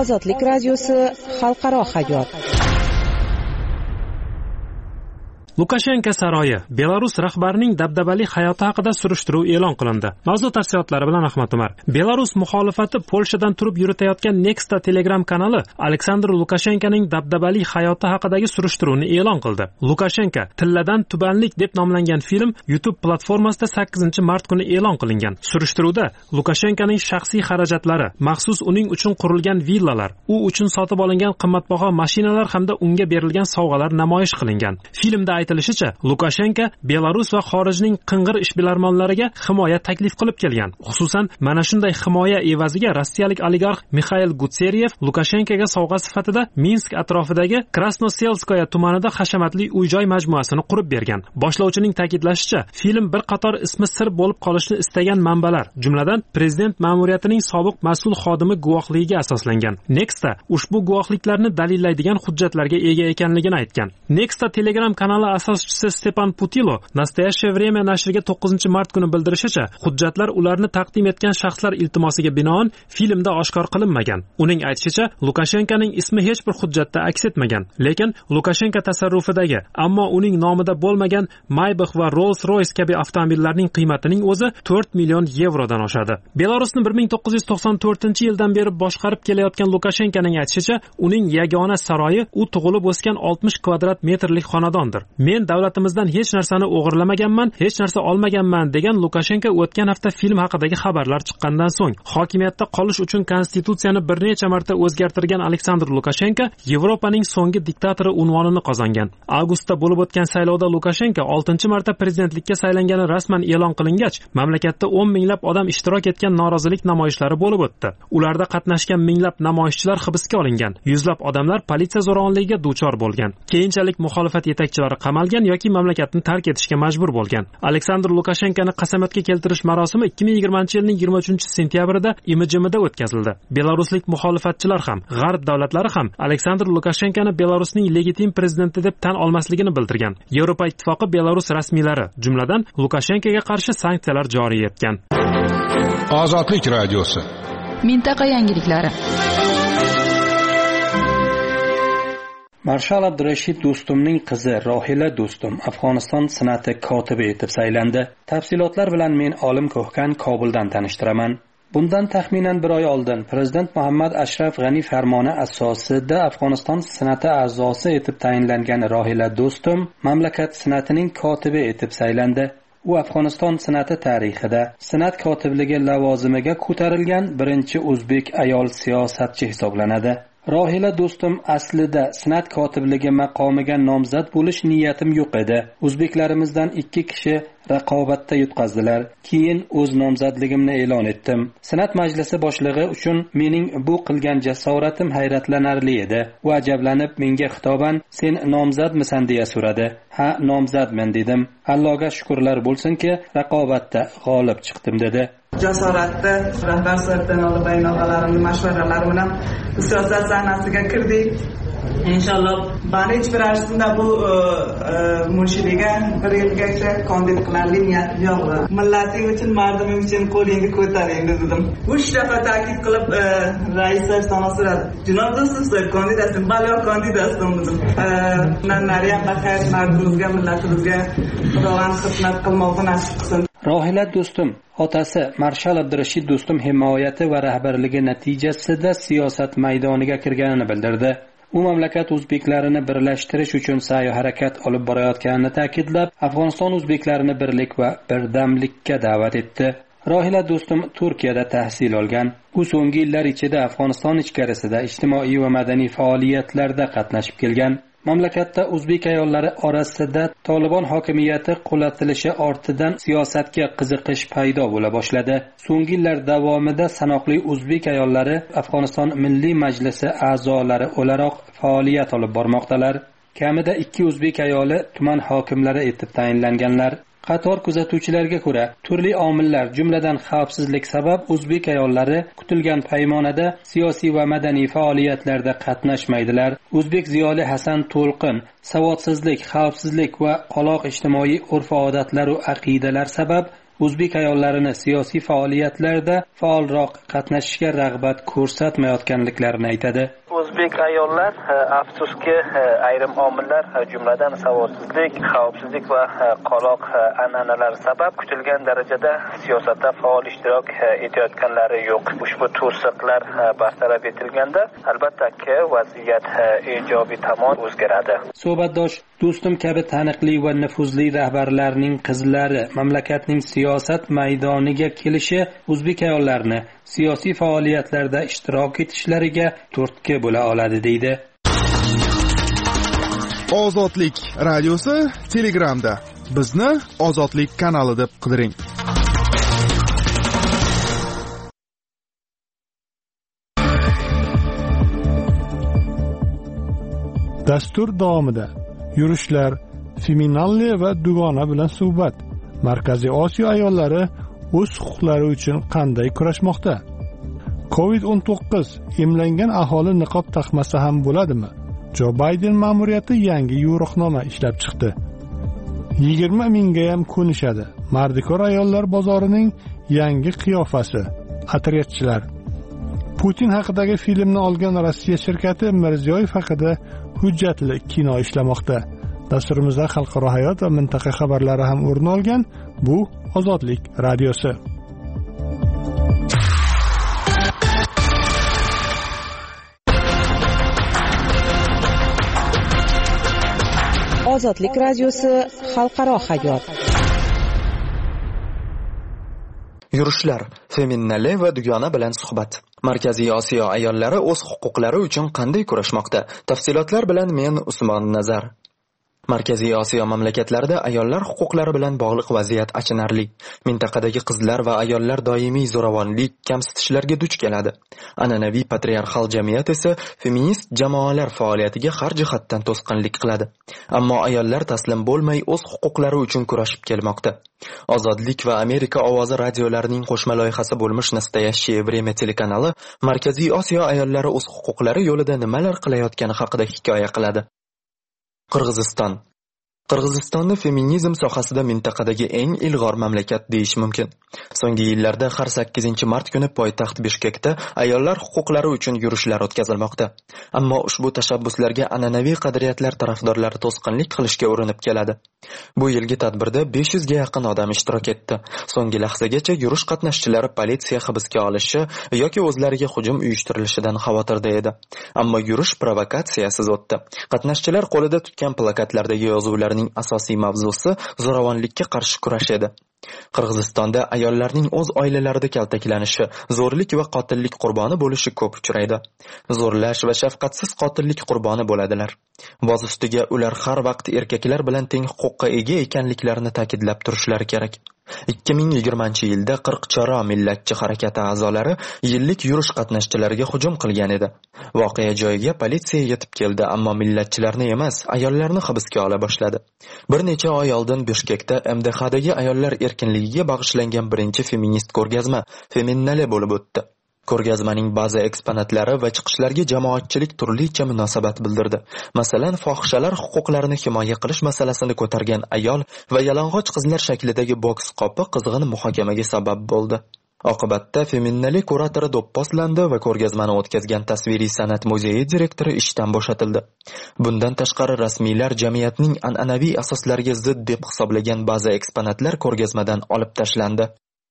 Speaker 2: Ozodlik radiosi xalqaro hayot.
Speaker 4: Lukashenko saroyi Belarus rahbarining dabdabali hayoti haqida surishtiruv e'lon qilindi. Mavzu tafsilotlari bilan Ahmad Umar. Belarus muxolifati Polshadan turib yuritayotgan Nexta Telegram kanali Aleksandr Lukashenkoning dabdabali hayoti haqidagi surishtiruvni e'lon qildi. Lukashenko tilladan tubanlik deb nomlangan film YouTube platformasida 8-mart kuni e'lon qilingan. Surishtiruvda Lukashenkoning shaxsiy xarajatlari, maxsus uning uchun qurilgan villalar, u uchun sotib olingan qimmatbaho mashinalar hamda unga berilgan sovg'alar namoyish qilingan. Filmda aytilishicha, Lukashenko Belarus va xorijning qing'ir ishbilarmonlariga himoya taklif qilib kelgan. Xususan, mana shunday himoya evaziga rossiyalik oligarx Mikhail Gutseryev Lukashenkoga sovg'a sifatida Minsk atrofidagi Krasnoselskoye tumanida hashamatli uy-joy majmuasini qurib bergan. Boshlovchining ta'kidlashicha, film bir qator ismi sir bo'lib qolishni istagan manbalar, jumladan prezident ma'muriyatining sobiq mas'ul xodimi guvohligiga asoslangan. Nexta ushbu guvohliklarni dalillaydigan hujjatlarga ega ekanligini aytgan. Nexta Telegram kanali asoschisi Stepan Putilo Nastoящее время nashriga 9-mart kuni bildirishicha, hujjatlar ularni taqdim etgan shaxslar iltimosiga binoan filmda oshkor qilinmagan. Uning aytishicha, Lukashenkoning ismi hech bir hujjatda aks etmagan, lekin Lukashenko tasarrufidagi, ammo uning nomida bo'lmagan Maybach va Rolls-Royce kabi avtomobillarning qiymatining o'zi 4 million yevrodan oshadi. Belarusni 1994-yildan beri boshqarib kelayotgan Lukashenkoning aytishicha, uning yagona saroyi u tug'ilib o'sgan 60 kvadrat metrlik xonadondir. Men davlatimizdan hech narsani o'g'irlamaganman, hech narsa olmaganman degan Lukashenko o'tgan hafta film haqidagi xabarlar chiqqandan so'ng hokimiyatda qolish uchun konstitutsiyani bir necha marta o'zgartirgan Aleksandr Lukashenko Yevropaning so'nggi diktatori unvonini qozongan. Avgustda bo'lib o'tgan saylovda Lukashenko 6-marta prezidentlikka saylangani rasman e'lon qilingach, mamlakatda 10 minglab odam ishtirok etgan norozilik namoyishlari bo'lib o'tdi. Ularda qatnashgan minglab namoyishchilar hibsga olingan. Yuzlab odamlar politsiya zo'ravonligiga duchor bo'lgan. Keyinchalik muxolifat yetakchilari qamalgan yoki mamlakatni tark etishga majbur bo'lgan. Aleksandr Lukashenkoni qasamyodga keltirish marosimi 2020-yilning 23-sentyabrida Imijimida o'tkazildi. Belaruslik muxolifatchilar ham, g'arb davlatlari ham Aleksandr Lukashenkoni Belarusning legitim prezidenti deb tan olmasligini bildirgan. Yevropa ittifoqi Belarus rasmiylari, jumladan Lukashenkoga qarshi sanksiyalar joriy etgan.
Speaker 10: Ozodlik radiosi.
Speaker 3: Mintaqa yangiliklari.
Speaker 13: Marshal Abdurashid Do'stumning qizi Rohila Do'stum Afg'oniston Senati kotibi etib saylandi. Tafsilotlar bilan men Olim Ko'hkan Kobuldan tanishtiraman. Bundan taxminan bir oy oldin Prezident Muhammad Ashraf G'ani farmoni asosida Afg'oniston Senati a'zosi etib tayinlangan Rohila Do'stum mamlakat Senatining kotibi etib saylandi. U Afg'oniston Senati tarixida Senat kotibligi lavozimiga ko'tarilgan birinchi o'zbek ayol siyosatchi hisoblanadi. Rohila Do'stum aslida Senat kotibligi maqomiga nomzod bo'lish niyatim yo'q edi. O'zbeklarimizdan 2 kishi raqobatda yutqazdilar. Keyin o'z nomzodligimni e'lon etdim. Senat majlisi boshlig'i uchun mening bu qilgan jasoratim hayratlanarli edi. U ajablanib menga xitoban "Sen nomzodmisan?" deya so'radi. "Ha, nomzodman" dedim. "Allohga shukrlar bo'lsinki, raqobatda g'olib chiqdim" dedi.
Speaker 8: Jasoratda rahbar sifatida olib bayonotlarimni mashvaralari bilan siyosat sahnasiga kirdik. Inshaalloh bani hech bir arzunda bu mushiriga bir yilgacha kandid qilarli niyatim yo'q. Millating uchun, mardiming uchun qo'lingni ko'taring dedim. 3 defa ta'kid qilib raislar so'radi. "Janob do'stlar, kandidatsan?" "Bali, kandidatsan" dedim. Nariyam baxayr mardimizga, millatimizga Xudoning xizmat qilmoqni nasib qilsin.
Speaker 13: Rohila Do'stum otasi Marshal Abdurashid Do'stum himoyati va rahbarligi natijasida siyosat maydoniga kirganini bildirdi. U mamlakat o'zbeklarini birlashtirish uchun sa'y-harakat olib borayotganini ta'kidlab, Afg'oniston o'zbeklarini birlik va birdamlikka da'vat etdi. Rohila Do'stum Turkiyada tahsil olgan. U so'nggi yillar ichida Afg'oniston ichkarisida ijtimoiy va madaniy faoliyatlarda qatnashib kelgan. Mamlakatda o'zbek ayollari orasida Tolibon hokimiyati qulatilishi ortidan siyosatga qiziqish paydo bo'la boshladi. So'nggi yillar davomida sanoqli o'zbek ayollari Afg'oniston Milliy Majlisi a'zolari o'laroq faoliyat olib bormoqdalar. Kamida 2 o'zbek ayoli tuman hokimlari etib tayinlanganlar. Qator kuzatuvchilarga ko'ra, turli omillar, jumladan xavfsizlik sabab o'zbek ayollari kutilgan paymonada siyosiy va madaniy faoliyatlarda qatnashmaydilar. O'zbek ziyoli Hasan To'lqin savodsizlik, xavfsizlik va qoloq ijtimoiy urf-odatlar va aqidalar sabab o'zbek ayollarini siyosiy faoliyatlarda faolroq qatnashishga rag'bat ko'rsatmayotganliklarini aytadi.
Speaker 14: O'zbek ayollar afsuski ayrim omillar jumladan savodsizlik, xavfsizlik va qoloq an'analar sabab kutilgan darajada siyosatda faol ishtirok etayotganlari yo'q. Ushbu to'siqlar bartaraf etilganda albatta vaziyat ijobiy tomon o'zgaradi.
Speaker 13: Suhbatdosh do'stim kabi taniqli va nufuzli rahbarlarning qizlari mamlakatning siyosat maydoniga kelishi o'zbek ayollarini siyosiy faoliyatlarda ishtirok etishlariga turtki bo'la oladi deydi.
Speaker 15: Ozodlik radiosi Telegramda. Bizni Ozodlik kanali deb qidiring.
Speaker 1: Dastur davomida yurishlar, feminalli va dugona bilan suhbat. Markaziy Osiyo ayollari o'z huquqlari uchun qanday kurashmoqda? COVID-19 emlangan aholi niqob taqmasa ham bo'ladimi? Jo Bayden ma'muriyati yangi yo'riqnoma ishlab chiqdi. 20 mingga ham ko'nishadi. Mardikor ayollar bozorining yangi qiyofasi. Otryadchilar. Putin haqidagi filmni olgan Rossiya shirkati Mirziyoyev haqida hujjatli kino ishlamoqda. Dasturimizda xalqaro hayot va mintaqa xabarlari ham o'rin olgan. Bu Ozodlik radiosi.
Speaker 2: Ozodlik radiosi xalqaro hayot.
Speaker 9: Yurishlar, feminali va dugona bilan suhbat. Markaziy Osiyo ayollari o'z huquqlari uchun qanday kurashmoqda? Tafsilotlar bilan men Usmon Nazar. Markaziy Osiyo mamlakatlarida ayollar huquqlari bilan bog'liq vaziyat achinarli. Mintaqadagi qizlar va ayollar doimiy zo'ravonlik, kamsitishlarga duch keladi. An'anaviy patriarxal jamiyat esa feminist jamoalar faoliyatiga har jihatdan to'sqinlik qiladi. Ammo ayollar taslim bo'lmay o'z huquqlari uchun kurashib kelmoqda. Ozodlik va Amerika ovozi radiolarining qo'shma loyihasi bo'lmish Nastoящее время telekanali Markaziy Osiyo ayollari o'z huquqlari yo'lida nimalar qilayotgani haqida hikoya qiladi. Qirg'izistonni feminizm sohasida mintaqadagi eng ilg'or mamlakat deyish mumkin. So'nggi yillarda har 8-mart kuni poytaxt Bishkekda ayollar huquqlari uchun yurishlar o'tkazilmoqda. Ammo ushbu tashabbuslarga an'anaviy qadriyatlar tarafdorlari to'sqinlik qilishga urinib keladi. Bu yilgi tadbirda 500 ga yaqin odam ishtirok etdi. So'nggi lahzagacha yurish qatnashchilari politsiya hibsga olishi yoki o'zlariga hujum uyushtirilishidan xavotirda edi. Ammo yurish provokatsiyasiz o'tdi. Qatnashchilar qo'lida tutgan plakatlardagi yozuvlarning asosiy mavzusi zo'ravonlikka qarshi kurash edi. Qirg'izistonda ayollarning o'z oilalarida kaltaklanishi, zo'rlik va qotillik qurboni bo'lishi ko'p uchraydi. Zo'rlash va shafqatsiz qotillik qurboni bo'ladilar. Boz ustiga ular har vaqt erkaklar bilan teng huquqqa ega ekanliklarini ta'kidlab turishlari kerak. 2020-yilda 40 chora millatchi harakati a'zolari yillik yurish qatnashchilariga hujum qilgan edi. Voqea joyiga politsiya yetib keldi, ammo millatchilarni emas, ayollarni hibsga ola boshladi. Bir necha oy oldin Bishkekda MDHdagi ayollar erkinligiga bag'ishlangan birinchi feminist ko'rgazma Feminale bo'lib o'tdi. Ko'rgazmaning ba'zi eksponatlari va chiqishlarga jamoatchilik turlicha munosabat bildirdi. Masalan, fohishalar huquqlarini himoya qilish masalasini ko'targan ayol va yalang'och qizlar shaklidagi boks qopi qizg'in muhokamaga sabab bo'ldi. Oqibatda Feminale kuratori do'pposlandi va ko'rgazmani o'tkazgan tasviriy san'at muzeyi direktori ishdan bo'shatildi. Bundan tashqari rasmiylar jamiyatning an'anaviy asoslariga zid deb hisoblagan ba'zi eksponatlar ko'rgazmadan olib tashlandi.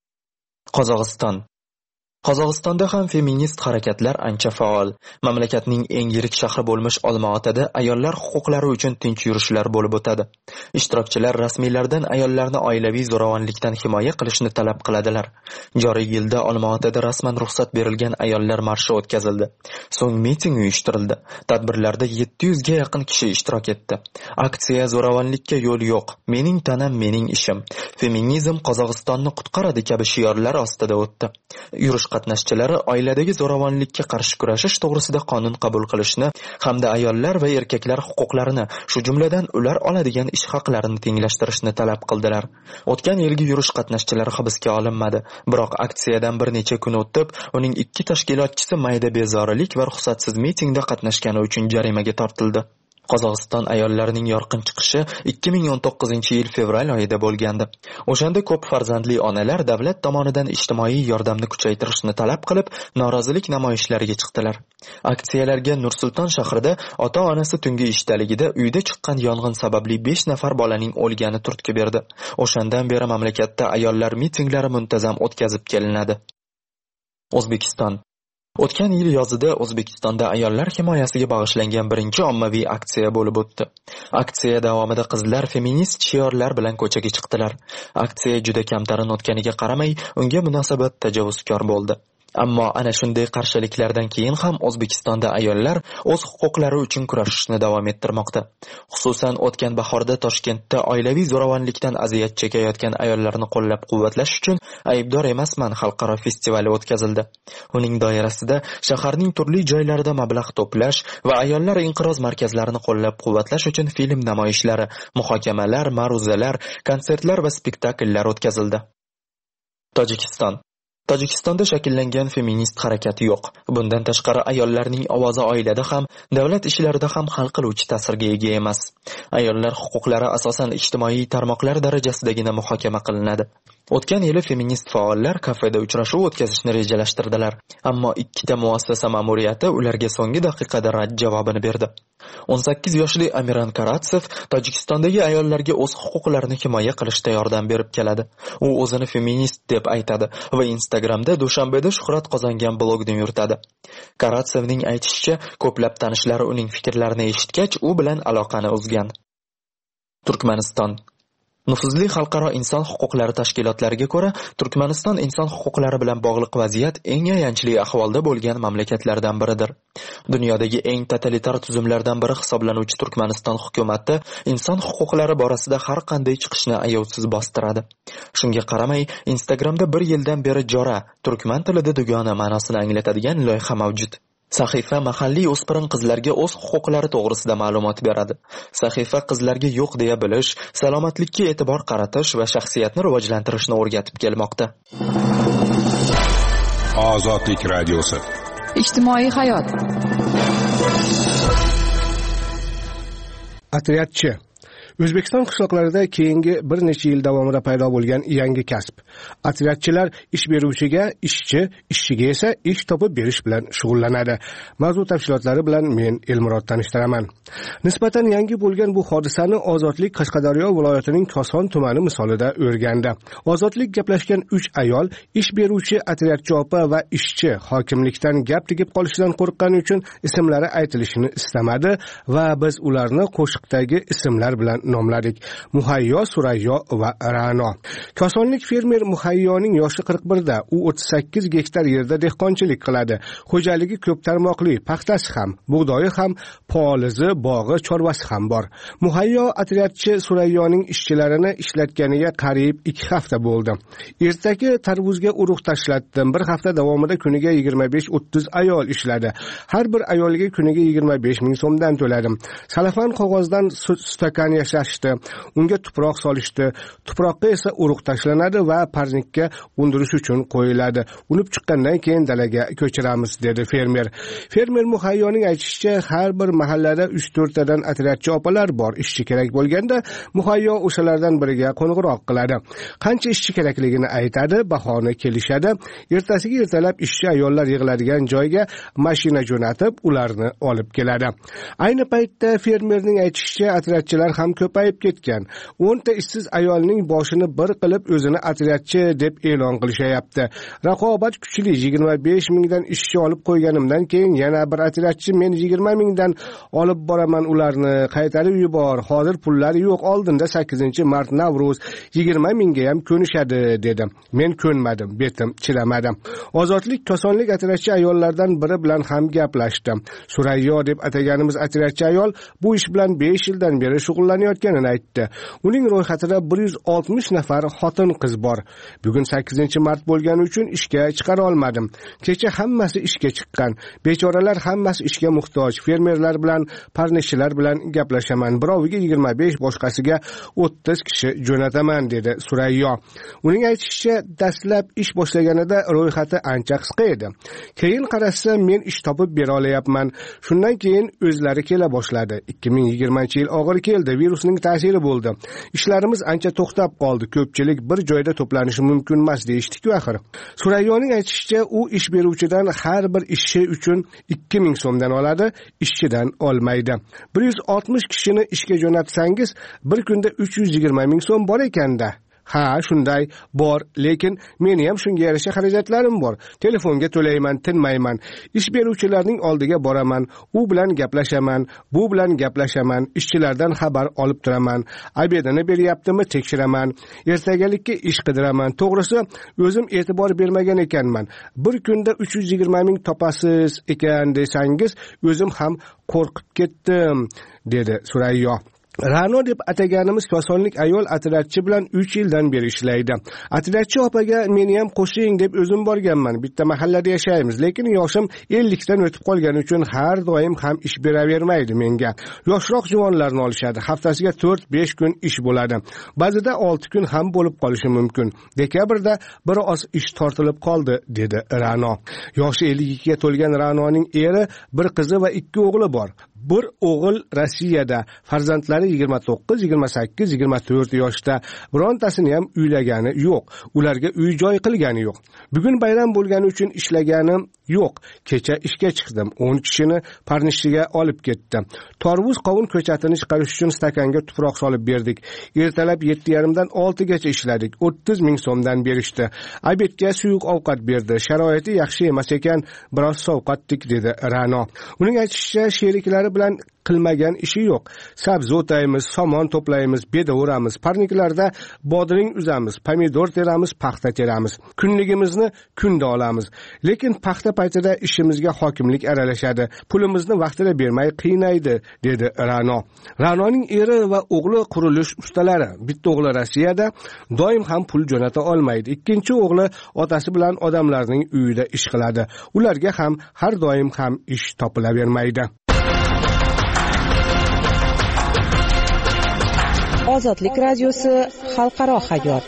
Speaker 9: Qozog'istonda ham feminist harakatlar ancha faol. Mamlakatning eng yirik shahri bo'lmish Olma-Otada ayollar huquqlari uchun tinch yurishlar bo'lib o'tadi. Ishtirokchilar rasmiylardan ayollarni oilaviy zo'ravonlikdan himoya qilishni talab qiladilar. Joriy yilda Olma-Otada rasman ruxsat berilgan ayollar marshi o'tkazildi. So'ng miting uyushtirildi. Tadbirlarda 700 ga yaqin kishi ishtirok etdi. Aksiya zo'ravonlikka yo'l yo'q, mening tanam mening ishim, feminizm Qozog'istonni qutqaradi kabi shiorlar ostida o'tdi. Yurish qatnashchilari oiladagi zo'ravonlikka qarshi kurashish to'g'risida qonun qabul qilishni hamda ayollar va erkaklar huquqlarini, shu jumladan ular oladigan ish haqlarini tenglashtirishni talab qildilar. O'tgan yilgi yurish qatnashchilari hibsga olinmadi, biroq aksiyadan bir necha kun o'tib, uning 2 tashkilotchisi mayda bezorilik va ruxsatsiz mitingda qatnashgani uchun jarimaga tortildi. Qozog'iston ayollarining yorqin chiqishi 2019-yil fevral oyida bo'lgandi. O'shanda ko'p farzandli onalar davlat tomonidan ijtimoiy yordamni kuchaytirishni talab qilib, norozilik namoyishlariga chiqdilar. Aksiyalarga Nur-Sulton shahrida ota-onasi tungi ishdaligida uyda chiqqan yong'in sababli 5 nafar bolaning o'lgani turtki berdi. O'shandan beri mamlakatda ayollar mitinglari muntazam o'tkazib kelinadi. O'zbekiston. O'tgan yil yozida O'zbekistonda ayollar himoyasiga bag'ishlangan birinchi ommaviy aksiya bo'lib o'tdi. Aksiya davomida qizlar feminist shiorlar bilan ko'chaga chiqdilar. Aksiya juda kamtarin o'tganiga qaramay, unga munosabat tajovuzkor bo'ldi. Ammo ana shunday qarshiliklardan keyin ham O'zbekistonda ayollar o'z huquqlari uchun kurashishni davom ettirmoqda. Xususan, o'tgan bahorda Toshkentda oilaviy zo'ravonlikdan aziyat chekayotgan ayollarni qo'llab-quvvatlash uchun Aybdor emasman xalqaro festivali o'tkazildi. Uning doirasida shaharning turli joylarida mablag' to'plash va ayollar inqiroz markazlarini qo'llab-quvvatlash uchun film namoyishlari, muhokamalar, ma'ruzalar, konsertlar va spektakllar o'tkazildi. Tojikistonda shakllangan feminist harakati yo'q. Bundan tashqari ayollarning ovozi oilada ham, davlat ishlarida ham hal qiluvchi ta'sirga ega emas. Ayollar huquqlari asosan ijtimoiy tarmoqlar darajasidagina muhokama qilinadi. O'tgan yili feminist faollar kafeda uchrashuv o'tkazishni rejalashtirdilar, ammo ikkita muassasa ma'muriyati ularga so'nggi daqiqada rad javobini berdi. 18 yoshli Amiran Karatsev Tojikistondagi ayollarga o'z huquqlarini himoya qilishda yordam berib keladi. U o'zini feminist deb aytadi va Instagramda Dushanbeda shuhrat qozongan blogni yuritadi. Karatsevning aytishicha, ko'plab tanishlari uning fikrlarini eshitgach, u bilan aloqani uzgan. Turkmaniston. Nufuzli xalqaro inson huquqlari tashkilotlariga ko'ra, Turkmaniston inson huquqlari bilan bog'liq vaziyat eng ayanchli ahvolda bo'lgan mamlakatlardan biridir. Dunyodagi eng totalitar tuzumlardan biri hisoblanuvchi Turkmaniston hukumati inson huquqlari borasida har qanday chiqishni ayovsiz bostiradi. Shunga qaramay, Instagramda 1 yildan beri jora turkman tilida dugona ma'nosini anglatadigan loyiha mavjud. Sahifa mahalliy o'spirin qizlarga o'z huquqlari to'g'risida ma'lumot beradi. Sahifa qizlarga yo'q deya bilish, salomatlikka e'tibor qaratish va shaxsiyatni rivojlantirishni o'rgatib kelmoqda.
Speaker 10: Ozodlik radiosi.
Speaker 3: Ijtimoiy hayot.
Speaker 5: Otryadchi. O'zbekiston qishloqlarida keyingi bir necha yil davomida paydo bo'lgan yangi kasb. Otryadchilar ish beruvchiga ishchi, ishchiga esa ish topib berish bilan shug'ullanadi. Mavzu tafsilotlari bilan men Elmurod tanishtiraman. Nisbatan yangi bo'lgan bu hodisani Ozodlik Qashqadaryo viloyatining Koson tumani misolida o'rgandi. Ozodlik gaplashgan 3 ayol ish beruvchi, otryadchi opa va ishchi hokimlikdan gap tegib qolishidan qo'rqqani uchun ismlari aytilishini istamadi va biz ularni qo'shiqdagi ismlar bilan nomladik. Muhayyo, Surayyo va Ra'no. Kosonlik fermer Muhayyoning yoshi 41 da, u 38 gektar yerda dehqonchilik qiladi. Xo'jaligi ko'p tarmoqli, paxtasi ham, bug'doyi ham, polizi, bog'i, chorvasi ham bor. Muhayyo otryadchi Surayyoning ishchilarini ishlatganiga qariyb 2 hafta bo'ldi. Ertaki tarvuzga urug' tashlatdim. Bir hafta davomida kuniga 25-30 ayol ishladi. Har bir ayolga kuniga 25 ming so'mdan to'ladim. Salafan qog'ozdan stakan yashashdi. Unga tuproq solishdi. Tuproqqa esa urug' tashlanadi va parnikka undirish uchun qo'yiladi. Unib chiqqandan keyin dalaga ko'chiramiz, dedi fermer. Fermer Muhayyoning aytishicha, har bir mahallada 3-4 tadan otryadchi opalar bor. Ishchi kerak bo'lganda Muhayyo o'shalardan biriga qo'ng'iroq qiladi. Qancha ishchi kerakligini aytadi, bahoni kelishadi. Ertasiga ertalab ishchi ayollar yig'iladigan joyga mashina jo'natib, ularni olib keladi. Ayni paytda fermerning aytishicha, otryadchilar ham ko'payib ketgan. 10 ta ishsiz ayolning boshini bir qilib o'zini otryadchi deb e'lon qilishayapti. Raqobat kuchli. 25 mingdan ishchi olib qo'yganimdan keyin yana bir otryadchi men 20 mingdan olib boraman ularni, qaytarib yubor. Hozir pullari yo'q, oldinda 8-mart Navruz 20 mingga ham ko'nishadi, dedim. Men ko'nmadim, betim chidamadim. Ozodlik Kosonlik otryadchi ayollardan biri bilan ham gaplashdim. Surayyo deb ataganimiz otryadchi ayol bu ish bilan 5 yildan beri shug'ullanayotgan. ishlayotganini aytdi. Uning ro'yxatida 160 nafar xotin-qiz bor. Bugun 8-mart bo'lgani uchun ishga chiqara olmadim. Kecha hammasi ishga chiqqan. Bechoralar hammasi ishga muhtoj. Fermerlar bilan, parnishchilar bilan gaplashaman. Biroviga 25, boshqasiga 30 kishi jo'nataman, dedi Surayyo. Uning aytishicha, dastlab ish boshlaganida ro'yxati ancha qisqa edi. Keyin qarasa, men ish topib bera olayapman. Shundan keyin o'zlari kela boshladi. 2020-yil og'ir keldi, virusning ta'siri bo'ldi. Ishlarimiz ancha to'xtab qoldi. Ko'pchilik bir joyda to'planishi mumkin emas deyishdi-ku axir. Surayyoning aytishicha, u ish beruvchidan har bir ishi uchun 2000 so'mdan oladi, ishchidan olmaydi. 160 kishini ishga jo'natsangiz, bir kunda 320 ming so'm bor ekanda. Ha, shunday bor, lekin meni ham shunga yarasha xarajatlarim bor. Telefonga to'layman, tinmayman. Ish beruvchilarning oldiga boraman, u bilan gaplashaman, bu bilan gaplashaman, ishchilardan xabar olib turaman. Obedini beryaptimi tekshiraman. Ertagalikka ish qidiraman. To'g'risi, o'zim e'tibor bermagan ekanman. Bir kunda 320 ming topasiz ekan desangiz, o'zim ham qo'rqib ketdim, dedi Surayyo. Ra'no deb ataganimiz kosonlik ayol otryadchi bilan 3 yildan beri ishlaydi. Otryadchi opaga meni ham qo'shing deb o'zim borganman. Bitta mahallada yashaymiz, lekin yoshim 50 dan o'tib qolgani uchun har doim ham ish beravermaydi menga. Yoshroq juvonlarni olishadi. Haftasiga 4-5 kun ish bo'ladi. Ba'zida 6 kun ham bo'lib qolishi mumkin. Dekabrda bir oz ish tortilib qoldi, dedi Ra'no. Yoshi 52 ga to'lgan Ra'noning eri, bir qizi va 2 o'g'li bor. Bir o'g'il Rossiyada, farzandlari 29, 28, 24 yoshda. Birontasini ham uylagani yo'q. Ularga uy-joy qilgani yo'q. Bugun bayram bo'lgani uchun ishlaganim yo'q. Kecha ishga chiqdim. 10 kishini parnishchiga olib ketdim. Torvuz qovun ko'chatini chiqarish uchun stakanga tuproq solib berdik. Ertalab 7:30 dan 6 gacha ishladik. 30 ming so'mdan berishdi. Obedga suyuq ovqat berdi. Sharoiti yaxshi emas ekan, biroz sovqatdik, dedi Ra'no. Uning aytishicha, sheriklari bilan qilmagan ishi yo'q. Sabzi o'taymiz, somon to'playmiz, bedaveramiz, parniklarda bodring uzamiz, pomidor teramiz, paxta teramiz. Kunligimizni kunda olamiz. Lekin paxta paytida ishimizga hokimlik aralashadi. Pulimizni vaqtida bermay qiynaydi, dedi Ra'no. Ra'noning eri va o'g'li qurilish ustalari. Bitta o'g'li Rossiyada, doim ham pul jo'nata olmaydi. Ikkinchi o'g'li otasi bilan odamlarning uyida ish qiladi. Ularga ham har doim ham ish topilavermaydi.
Speaker 2: Ozodlik radiosi xalqaro hayot.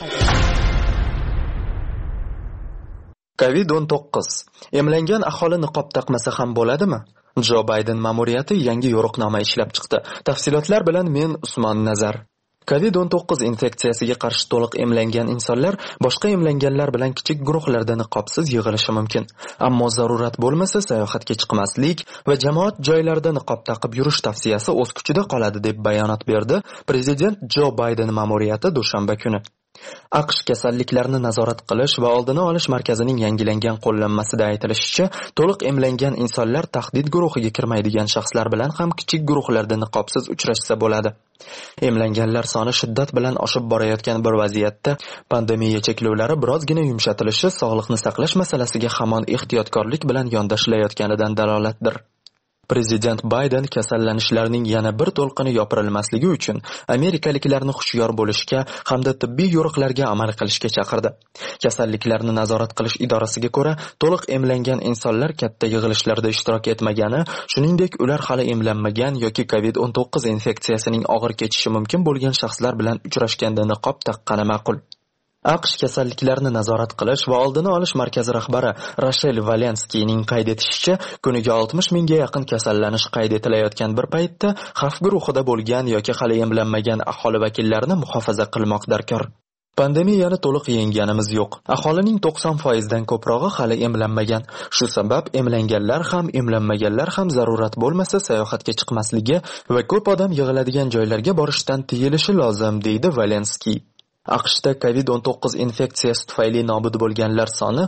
Speaker 9: COVID-19. Emlangan aholi niqob taqmasa ham bo'ladimi? Jo Bayden ma'muriyati yangi yo'riqnoma ishlab chiqdi. Tafsilotlar bilan men Usmon Nazar. COVID-19 infeksiyasiga qarshi to'liq emlangan insonlar boshqa emlanganlar bilan kichik guruhlarda niqobsiz yig'ilishi mumkin. Ammo zarurat bo'lmasa sayohatga chiqmaslik va jamoat joylarida niqob taqib yurish tavsiyasi o'z kuchida qoladi deb bayonot berdi prezident Jo Bayden ma'muriyati dushanba kuni. AQSh kasalliklarni nazorat qilish va oldini olish markazining yangilangan qo'llanmasida aytilishicha, to'liq emlangan insonlar tahdid guruhiga kirmaydigan shaxslar bilan ham kichik guruhlarda niqobsiz uchrashsa bo'ladi. Emlanganlar soni shiddat bilan oshib borayotgan bir vaziyatda pandemiya cheklovlari birozgina yumshatilishi sog'liqni saqlash masalasiga hamon ehtiyotkorlik bilan yondashilayotganidan dalolatdir. Prezident Bayden kasallanishlarning yana bir to'lqini yopirilmasligi uchun amerikaliklarni hushyor bo'lishga hamda tibbiy yo'riqlarga amal qilishga chaqirdi. Kasalliklarni nazorat qilish idorasiga ko'ra, to'liq emlangan insonlar katta yig'ilishlarda ishtirok etmagani, shuningdek ular hali emlanmagan yoki COVID-19 infeksiyasining og'ir kechishi mumkin bo'lgan shaxslar bilan uchrashganda niqob taqqani ma'qul. AQSh kasalliklarni nazorat qilish va oldini olish markazi rahbari Rashel Valenskiyning qayd etishicha, kuniga 60 mingga yaqin kasallanish qayd etilayotgan bir paytda xavf guruhida bo'lgan yoki hali emlanmagan aholi vakillarini muhofaza qilmoq darkor. Pandemiyani to'liq yengganimiz yo'q. Aholining 90% dan ko'prog'i hali emlanmagan. Shu sabab emlanganlar ham, emlanmaganlar ham zarurat bo'lmasa sayohatga chiqmasligi va ko'p odam yig'iladigan joylarga borishdan tiyilishi lozim, deydi Valenskiy. AQShda COVID-19 infeksiyasi tufayli nobud bo'lganlar soni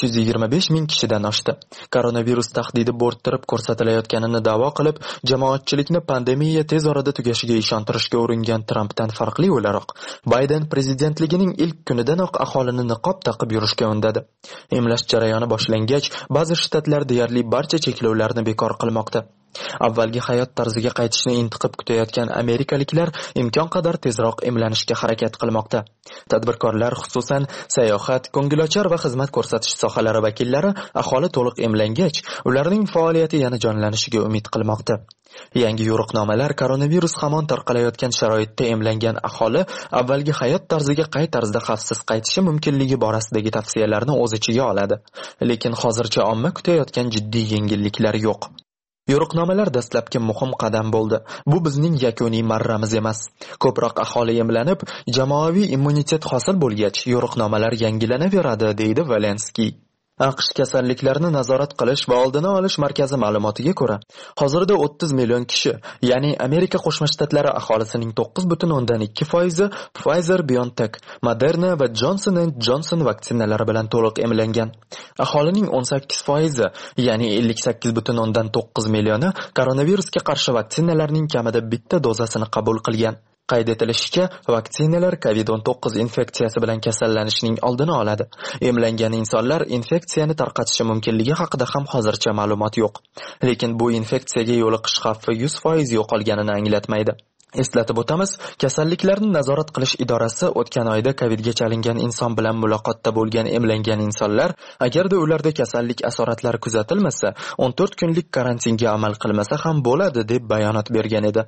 Speaker 9: 525 ming kishidan oshdi. Koronavirus tahdidi bo'rttirib ko'rsatilayotganini da'vo qilib, jamoatchilikni pandemiya tez orada tugashiga ishontirishga uringan Trampdan farqli o'laroq, Bayden prezidentligining ilk kunidanoq aholini niqob taqib yurishga undadi. Emlash jarayoni boshlangach, ba'zi shtatlar deyarli barcha cheklovlarni bekor qilmoqda. Avvalgi hayot tarziga qaytishni intiqib kutayotgan amerikaliklar imkon qadar tezroq emlanishga harakat qilmoqda. Tadbirkorlar, xususan sayohat, ko'ngilochar va xizmat ko'rsatish sohalari vakillari aholi to'liq emlangach, ularning faoliyati yana jonlanishiga umid qilmoqda. Yangi yo'riqnomalar koronavirus hamon tarqalayotgan sharoitda emlangan aholi avvalgi hayot tarziga qay tarzda xavfsiz qaytishi mumkinligi borasidagi tavsiyalarni o'z ichiga oladi. Lekin hozircha omma kutayotgan jiddiy yengilliklar yo'q. Yo'riqnomalar dastlabki muhim qadam bo'ldi. Bu bizning yakuniy marramiz emas. Ko'proq aholi emlanib, jamoaviy immunitet hosil bo'lgach, yo'riqnomalar yangilanaveradi, deydi Valenskiy. AQSh kasalliklarni nazorat qilish va oldini olish markazi ma'lumotiga ko'ra, hozirda 30 million kishi, ya'ni Amerika Qo'shma Shtatlari aholisining 9.2% Pfizer-BioNTech, Moderna va Johnson & Johnson vaksinalari bilan to'liq emlangan. Aholining 18%, ya'ni 58.9 millioni koronavirusga qarshi vaksinalarning kamida bitta dozasini qabul qilgan. Qayd etilishicha, vaksinalar COVID-19 infeksiyasi bilan kasallanishning oldini oladi. Emlangan insonlar infeksiyani tarqatishi mumkinligi haqida ham hozircha ma'lumot yo'q. Lekin bu infeksiyaga yo'liqish xavfi 100% yo'qolganini anglatmaydi. Eslatib o'tamiz, kasalliklarni nazorat qilish idorasi o'tgan oyda COVIDga chalingan inson bilan muloqotda bo'lgan emlangan insonlar, agarda ularda kasallik asoratlari kuzatilmasa, 14 kunlik karantinga amal qilmasa ham bo'ladi deb bayonot bergan edi.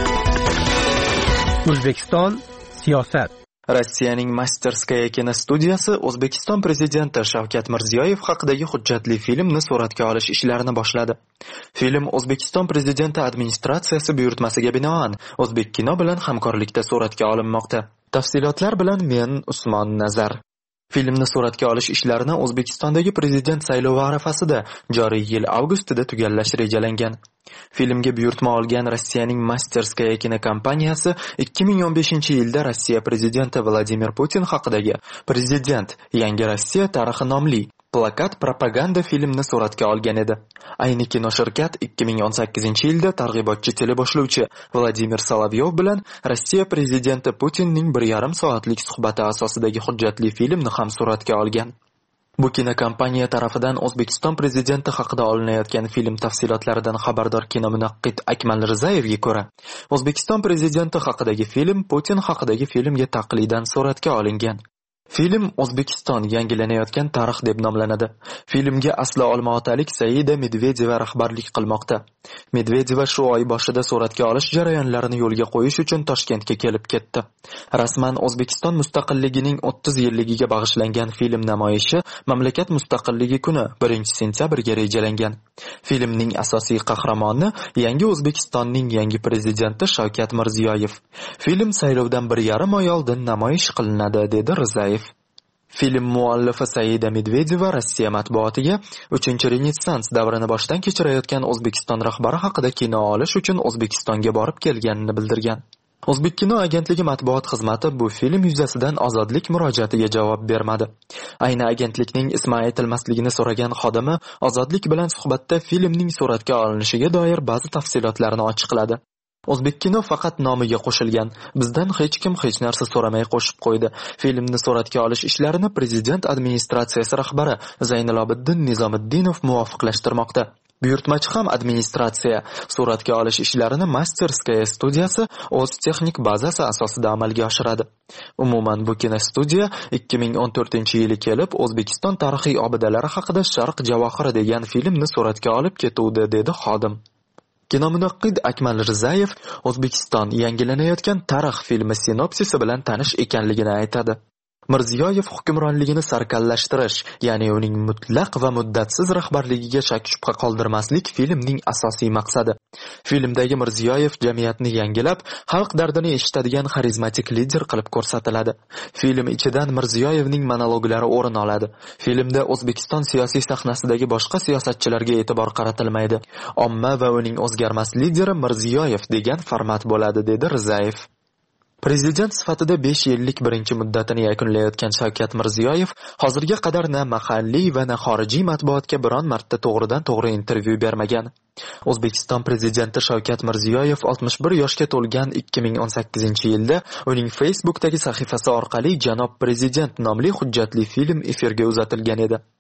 Speaker 16: O'zbekiston siyosat.
Speaker 9: Rossiyaning Masterskaya kinostudiyasi O'zbekiston prezidenti Shavkat Mirziyoyev haqidagi hujjatli filmni suratga olish ishlarini boshladi. Film O'zbekiston prezidenti administratsiyasi buyurtmasiga binoan O'zbekkino bilan hamkorlikda suratga olinmoqda. Tafsilotlar bilan men Usmon Nazar. Filmni suratga olish ishlarini O'zbekistondagi prezident saylovi arafasida joriy yil avgustida tugallash rejalangan. Filmga buyurtma olgan Rossiyaning Masterskaya kinokompaniyasi 2015-yilda Rossiya prezidenti Vladimir Putin haqidagi Prezident Yangi Rossiya tarixi nomli plakat propaganda filmni suratga olgan edi. Ayni kinoshirkat 2018-yilda targ'ibotchi teleboshlovchi Vladimir Solovyov bilan Rossiya prezidenti Putinning 1,5 soatlik suhbati asosidagi hujjatli filmni ham suratga olgan. Bu kinokompaniya tarafidan O'zbekiston prezidenti haqida olinayotgan film tafsilotlaridan xabardor kinomunaqqid Akmal Rizayevga ko'ra, O'zbekiston prezidenti haqidagi film Putin haqidagi filmga taqlidan suratga olingan. Film O'zbekiston yangilanayotgan tarix deb nomlanadi. Filmga asli olmaotalik Saida Medvedeva rahbarlik qilmoqda. Medvedeva shu oy boshida suratga olish jarayonlarini yo'lga qo'yish uchun Toshkentga kelib ketdi. Rasman O'zbekiston mustaqilligining 30 yilligiga bag'ishlangan film namoyishi mamlakat mustaqilligi kuni 1-sentyabrga rejalangan. Filmning asosiy qahramoni yangi O'zbekistonning yangi prezidenti Shavkat Mirziyoyev. Film saylovdan 1,5 oy oldin namoyish qilinadi, dedi Rizayev. Film muallifi Saida Medvedeva Rossiya matbuotiga 3-Renessans davrini boshdan kechirayotgan O'zbekiston rahbari haqida kino olish uchun O'zbekistonga borib kelganini bildirgan. O'zbekkino agentligi matbuot xizmati bu film yuzasidan ozodlik murojaatiga javob bermadi. Ayni agentlikning ismi aytilmasligini so'ragan xodimi ozodlik bilan suhbatda filmning suratga olinishiga doir ba'zi tafsilotlarni ochiqladi. O'zbekkino faqat nomiga qo'shilgan. Bizdan hech kim hech narsa so'ramay qo'shib qo'ydi. Filmni suratga olish ishlarini prezident administratsiyasi rahbari Zaynilobiddin Nizomiddinov muvofiqlashtirmoqda. Buyurtmachi ham administratsiya. Suratga olish ishlarini Masterskaya studiyasi o'z texnik bazasi asosida amalga oshiradi. Umuman bu kinostudiya 2014-yili kelib O'zbekiston tarixiy obidalari haqida Sharq javohiri degan filmni suratga olib ketuvdi, dedi xodim. Kinomunaqqid Akmal Rizayev O'zbekiston yangilanayotgan tarix filmi sinopsisi bilan tanish ekanligini aytadi. Mirziyoyev hukmronligini sarkallashtirish, ya'ni uning mutlaq va muddatsiz rahbarligiga shak shubha qoldirmaslik filmning asosiy maqsadi. Filmdagi Mirziyoyev jamiyatni yangilab, xalq dardini eshitadigan xarizmatik lider qilib ko'rsatiladi. Film ichidan Mirziyoyevning monologlari o'rin oladi. Filmda O'zbekiston siyosiy sahnasidagi boshqa siyosatchilarga e'tibor qaratilmaydi. Omma va uning o'zgarmas lideri Mirziyoyev degan format bo'ladi, dedi Rizayev. Prezident sifatida 5 yillik birinchi muddatini yakunlayotgan Shavkat Mirziyoyev hozirga qadar na mahalliy va na xorijiy matbuotga biron marta to'g'ridan-to'g'ri intervyu bermagan. O'zbekiston prezidenti Shavkat Mirziyoyev 61 yoshga to'lgan 2018-yilda uning Facebook'dagi sahifasi orqali Janob Prezident nomli hujjatli film efirga uzatilgan edi.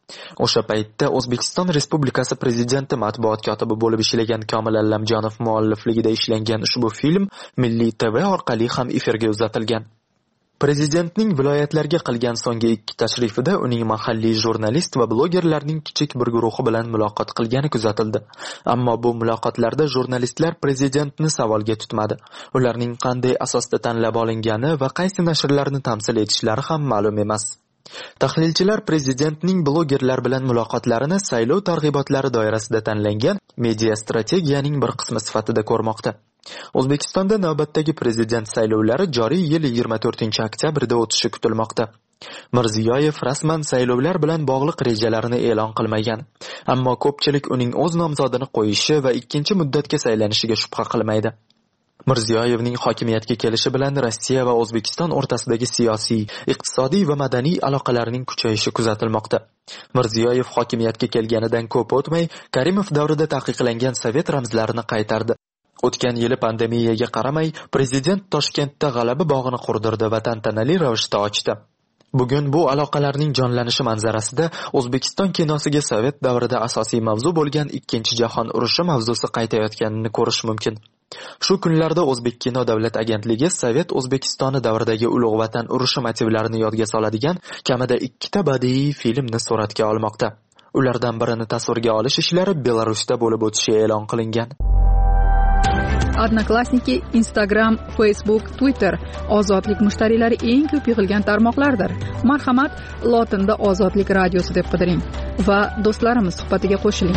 Speaker 9: O'sha paytda O'zbekiston Respublikasi Prezidenti matbuot kotibi bo'lib ishlagan Komil Allamjonov muallifligida ishlangan ushbu film Milliy TV orqali ham efirga uzatilgan. Prezidentning viloyatlarga qilgan so'nggi 2 tashrifida uning mahalliy jurnalist va blogerlarning kichik bir guruhi bilan muloqot qilgani kuzatildi. Ammo bu muloqotlarda jurnalistlar prezidentni savolga tutmadi. Ularning qanday asosda tanlab olingani va qaysi nashrlarni tamsil etishlari ham ma'lum emas. Tahlilchilar prezidentning blogerlar bilan muloqotlarini saylov targ'ibotlari doirasida tanlangan media strategiyaning bir qismi sifatida ko'rmoqda. O'zbekistonda navbatdagi prezident saylovlari joriy yil 24-oktyabrda o'tishi kutilmoqda. Mirziyoyev rasman saylovlar bilan bog'liq rejalarini e'lon qilmagan. Ammo ko'pchilik uning o'z nomzodini qo'yishi va ikkinchi muddatga saylanishiga shubha qilmaydi. Mirziyoyevning hokimiyatga kelishi bilan Rossiya va O'zbekiston o'rtasidagi siyosiy, iqtisodiy va madaniy aloqalarning kuchayishi kuzatilmoqda. Mirziyoyev hokimiyatga kelganidan ko'p o'tmay Karimov davrida taqiqlangan sovet ramzlarini qaytardi. O'tgan yili pandemiyaga qaramay, prezident Toshkentda G'alaba bog'ini qurdirdi va tantanali ravishda ochdi. Bugun bu aloqalarning jonlanishi manzarasida O'zbekiston kinosiga sovet davrida asosiy mavzu bo'lgan Ikkinchi jahon urushi mavzusi qaytayotganini ko'rish mumkin. Shu kunlarda O'zbek kino davlat agentligi Sovet O'zbekistoni davridagi Ulug' Vatan urushi motivlarini yodga soladigan kamida 2 badiiy filmni suratga olmoqda. Ulardan birini tasvirga olish ishlari Belarusda bo'lib o'tishi e'lon qilingan.
Speaker 3: Odnoklassniki, Instagram, Facebook, Twitter ozodlik mushtariylari eng ko'p yig'ilgan tarmoqlardir. Marhamat, lotinda Ozodlik radiosi deb qidiring va do'stlarimiz suhbatiga qo'shiling.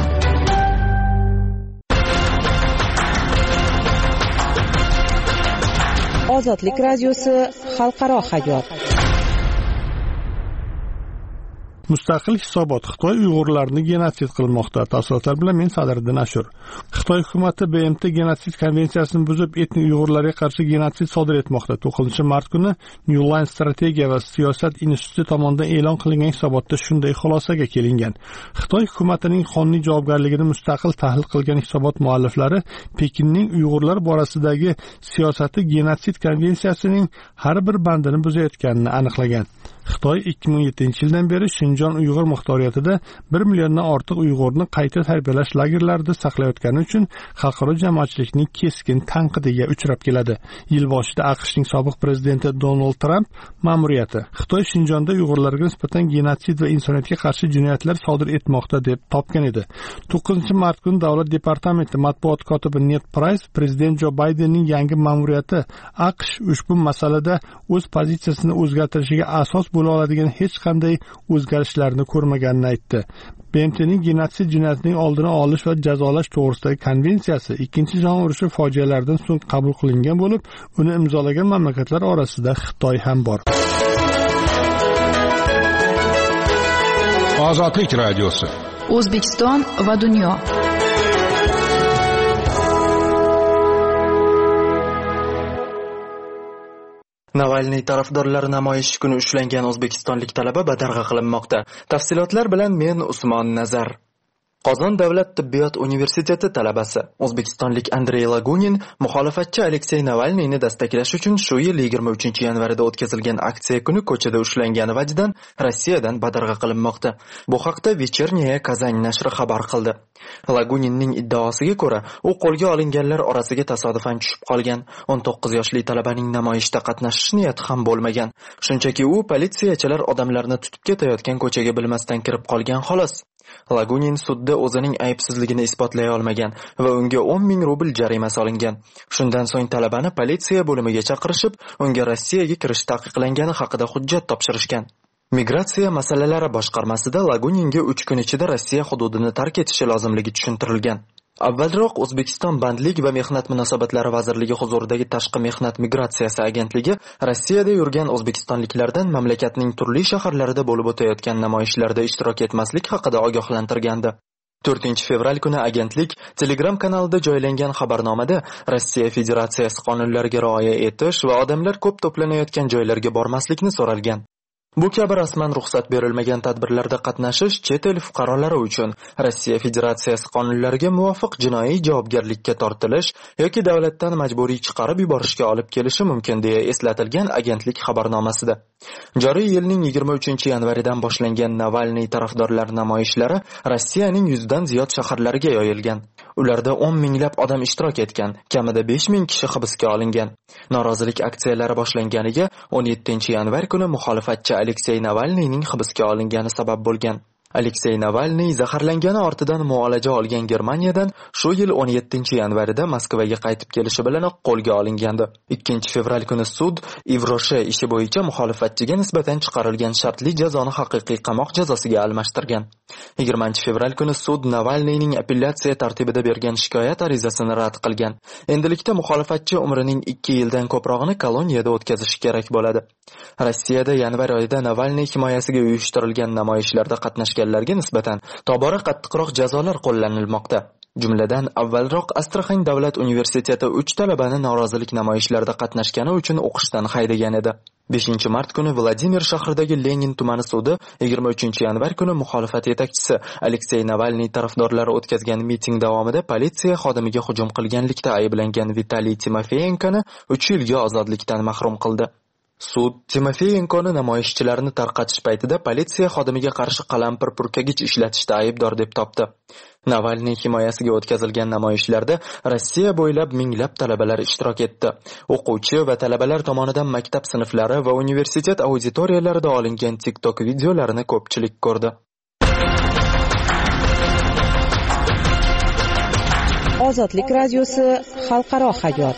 Speaker 2: Ozodlik radiosi xalqaro hayot.
Speaker 1: Mustaqil hisobot: Xitoy Uyg'urlarni genotsid qilmoqda. Tafsilotlar bilan men Sadriddin Ashur. Xitoy hukumati BMT genotsid konvensiyasini buzib, etnik Uyg'urlarga qarshi genotsid sodir etmoqda. 9-mart kuni New Line strategiya va siyosat instituti tomonidan e'lon qilingan hisobotda shunday xulosaga kelingan. Xitoy hukumatining qonuniy javobgarligini mustaqil tahlil qilgan hisobot mualliflari Pekinning Uyg'urlar borasidagi siyosati genotsid konvensiyasining har bir bandini buzayotganini aniqlagan. Xitoy 2007-yildan beri Shinjon Uyg'ur muxtoriyatida 1 milliondan ortiq Uyg'urni qayta tarbiyalash lagerlarida saqlayotgani uchun xalqaro jamoatchilikning keskin tanqidiga uchrab keladi. Yil boshida AQShning sobiq prezidenti Donald Trump ma'muriyati Xitoy Shinjonda Uyg'urlarga nisbatan genotsid va insoniyatga qarshi jinoyatlar sodir etmoqda deb topgan edi. 9-mart kuni Davlat departamenti matbuot kotibi Ned Price prezident Jo Baydenning yangi ma'muriyati AQSh ushbu masalada o'z pozitsiyasini o'zgartirishiga asos bo'la oladigan hech qanday o'zgarishlarni ko'rmaganini aytdi. BMTning genotsid jinoyatining oldini olish va jazolash to'g'risidagi konvensiyasi Ikkinchi jahon urushi fojialaridan so'ng qabul qilingan bo'lib, uni imzolagan mamlakatlar orasida Xitoy ham bor.
Speaker 10: Ozodlik radiosi.
Speaker 3: O'zbekiston va dunyo.
Speaker 9: Navalniy tarafdorlari namoyish kuni ushlangan o'zbekistonlik talaba badarg'a qilinmoqda. Tafsilotlar bilan men Usmon Nazar. Qozon davlat tibbiyot universiteti talabasi o'zbekistonlik Andrey Lagunin muxolifatchi Aleksey Navalniyni destaklash uchun shu yil 23-yanvarida o'tkazilgan aksiya kuni ko'chada ushlangani vajidan Rossiyadan badarg'a qilinmoqda. Bu haqda Вечерняя Казань nashri xabar qildi. Laguninning iddaosiga ko'ra, u qo'lga olinganlar orasiga tasodifan tushib qolgan. 19 yoshli talabaning namoyishda qatnashish niyati ham bo'lmagan. Shunchaki u politsiyachilar odamlarni tutib ketayotgan ko'chaga bilmasdan kirib qolgan xolos. Lagunin sudda o'zining aybsizligini isbotlay olmagan va unga 10 ming rubl jarima solingan. Shundan so'ng talabani politsiya bo'limiga chaqirishib, unga Rossiyaga kirish taqiqlangani haqida hujjat topshirishgan. Migratsiya masalalari boshqarmasida Laguninga 3 kun ichida Rossiya hududini tark etishi lozimligi tushuntirilgan. Avvalroq O'zbekiston Bandlik va mehnat munosabatlari vazirligi huzuridagi tashqi mehnat migratsiyasi agentligi Rossiyada yurgan o'zbekistonliklardan mamlakatning turli shaharlarida bo'lib o'tayotgan namoyishlarda ishtirok etmaslik haqida ogohlantirgandi. 4-fevral kuni agentlik Telegram kanalida joylangan xabarnomada Rossiya Federatsiyasi qonunlariga rioya etish va odamlar ko'p to'planayotgan joylarga bormaslikni so'ralgan. Bu kabi rasman ruxsat berilmagan tadbirlarda qatnashish chet el fuqarolari uchun Rossiya Federatsiyasi qonunlariga muvofiq jinoiy javobgarlikka tortilish yoki davlatdan majburiy chiqarib yuborishga olib kelishi mumkin deya eslatilgan agentlik xabarnomasida. Joriy yilning 23-yanvaridan boshlangan Navalniy tarafdorlar namoyishlari Rossiyaning 100 dan ziyod shaharlariga yoyilgan. Ularda 10 minglab odam ishtirok etgan, kamida 5000 kishi hibsga olingan. Norozilik aksiyalari boshlanganiga 17-yanvar kuni muxolifatchi Aleksey Navalniyning hibsga olingani sabab bo'lgan. Aleksey Navalniy zaharlangani ortidan muolaja olgan Germaniyadan shu yil 17-yanvarida Moskvaga qaytib kelishi bilan qo'lga olingandi. 2-fevral kuni sud Ivroshe ishi bo'yicha muxolifatchiga nisbatan chiqarilgan shartli jazoni haqiqiy qamoq jazosiga almashtirgan. 20-fevral kuni sud Navalniyning apellyatsiya tartibida bergan shikoyat arizasini rad qilgan. Endilikda muxolifatchi umrining 2 yildan ko'prog'ini koloniyada o'tkazishi kerak bo'ladi. Rossiyada yanvar oyida Navalniy himoyasiga uyushtirilgan namoyishlarda qatnashganlarga nisbatan tobora qattiqroq jazolar qo'llanilmoqda. Jumladan, avvalroq Astraxan davlat universiteti 3 talabani norozilik namoyishlarida qatnashgani uchun o'qishdan haydagan edi. 5-mart kuni Vladimir shahridagi Lenin tumani sudi 23-yanvar kuni muxolifat yetakchisi Aleksey Navalniy tarafdorlari o'tkazgan miting davomida politsiya xodimiga hujum qilganlikda ayblangan Vitaliy Timofeyenkoni 3 yilga ozodlikdan mahrum qildi. Sud Timofeyenkoni namoyishchilarni tarqatish paytida politsiya xodimiga qarshi qalampir-purkagich ishlatishda aybdor deb topdi. Navalniy himoyasiga o'tkazilgan namoyishlarda Rossiya bo'ylab minglab talabalar ishtirok etdi. O'quvchi va talabalar tomonidan maktab sinflari va universitet auditoriyalarida olingan TikTok videolarini ko'pchilik ko'rdi.
Speaker 2: Ozodlik radiosi xalqaro hayot.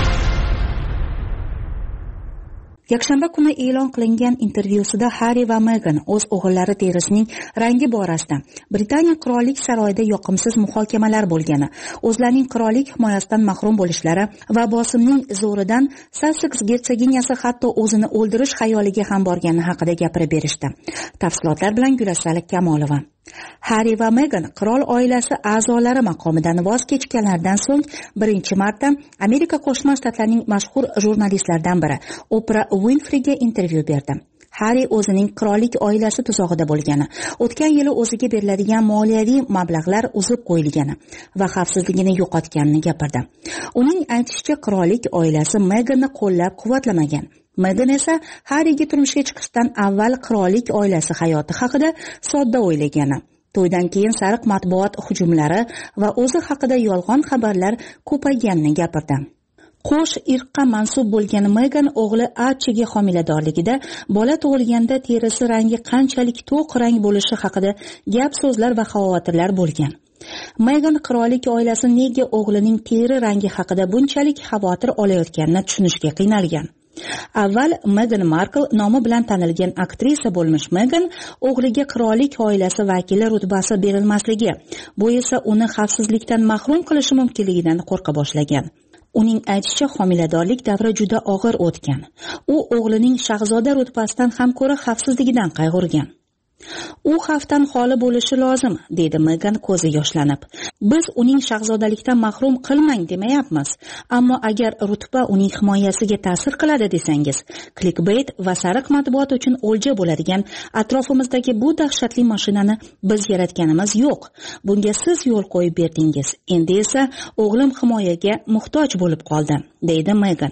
Speaker 17: Yakshanba kuni e'lon qilingan intervyusida Harri va Megan o'z o'g'illari terisining rangi borasida Britaniya qirollik saroyida yoqimsiz muhokamalar bo'lgani, o'zlarining qirollik himoyasidan mahrum bo'lishlari va bosimning zo'ridan Sussex gersoginyasi hatto o'zini o'ldirish xayoliga ham borgani haqida gapirib berishdi. Tafsilotlar bilan Gulasali Kamolova. Harri va Megan qirol oilasi a'zolari maqomidan voz kechganlaridan so'ng 1-marta Amerika Qo'shma Shtatlarining mashhur jurnalistlaridan biri Oprah Winfreyga intervyu berdi. Harri o'zining qirollik oilasi tuzog'ida bo'lgani, o'tgan yili o'ziga beriladigan moliyaviy mablag'lar uzib qo'yilgani va xavfsizligini yo'qotganini gapirdi. Uning aytishicha, qirollik oilasi Meganni qo'llab-quvvatlamagan. Megan esa Harriga turmushga chiqishdan avval qirollik oilasi hayoti haqida sodda o'ylagani. To'ydan keyin sariq matbuot hujumlari va o'zi haqida yolg'on xabarlar ko'payganini gapirdi. Qo'sh irqqa mansub bo'lgan Megan o'g'li Archiga homiladorligida bola tug'ilganda terisi rangi qanchalik to'q rang bo'lishi haqida gap so'zlar va xavotirlar bo'lgan. Megan qirollik oilasi nega o'g'lining teri rangi haqida bunchalik xavotir olayotganini tushunishga qiynalgan. Avval Meghan Markle nomi bilan tanilgan aktrisa bo'lmish Megan o'g'liga qirollik oilasi vakili rutbasi berilmasligi, bu esa uni xavfsizlikdan mahrum qilishi mumkinligidan qo'rqa boshlagan. Uning aytishicha, homiladorlik davri juda og'ir o'tgan. U o'g'lining shahzoda rutbasidan ham ko'ra xavfsizligidan qayg'urgan. U xavfdan xoli bo'lishi lozim, dedi Megan ko'zi yoshlanib. Biz uning shahzodalikdan mahrum qilmang demayapmiz, ammo agar rutba uning himoyasiga ta'sir qiladi desangiz, clickbait va sariq matbuot uchun o'lja bo'ladigan atrofimizdagi bu dahshatli mashinani biz yaratganimiz yo'q. Bunga siz yo'l qo'yib berdingiz. Endi esa o'g'lim himoyaga muhtoj bo'lib qoldi, dedi Megan.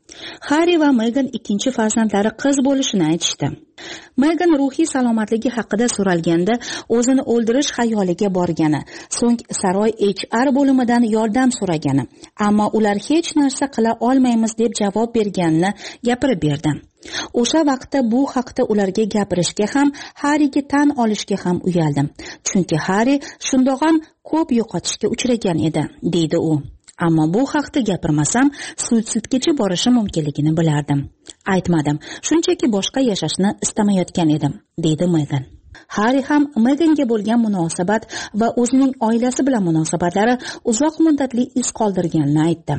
Speaker 17: Harri va Megan ikkinchi farzandlari qiz bo'lishini aytishdi. Megan ruhiy salomatligi haqida so'ralganda o'zini o'ldirish xayoliga borgani, so'ng saroy HR bo'limidan yordam so'ragani, ammo ular hech narsa qila olmaymiz deb javob berganini gapirib berdi. O'sha vaqtda bu haqda ularga gapirishga ham, Harriga tan olishga ham uyaldim. Chunki Harri shundoq ham ko'p yo'qotishga uchragan edi, deydi u. Ammo bu haqda gapirmasam, suitsidgacha borishi mumkinligini bilardim. Aytmadim, shunchaki boshqa yashashni istamayotgan edim, deydi Megan. Harri ham Meganga bo'lgan munosabat va o'zining oilasi bilan munosabatlari uzoq muddatli iz qoldirganini aytdi.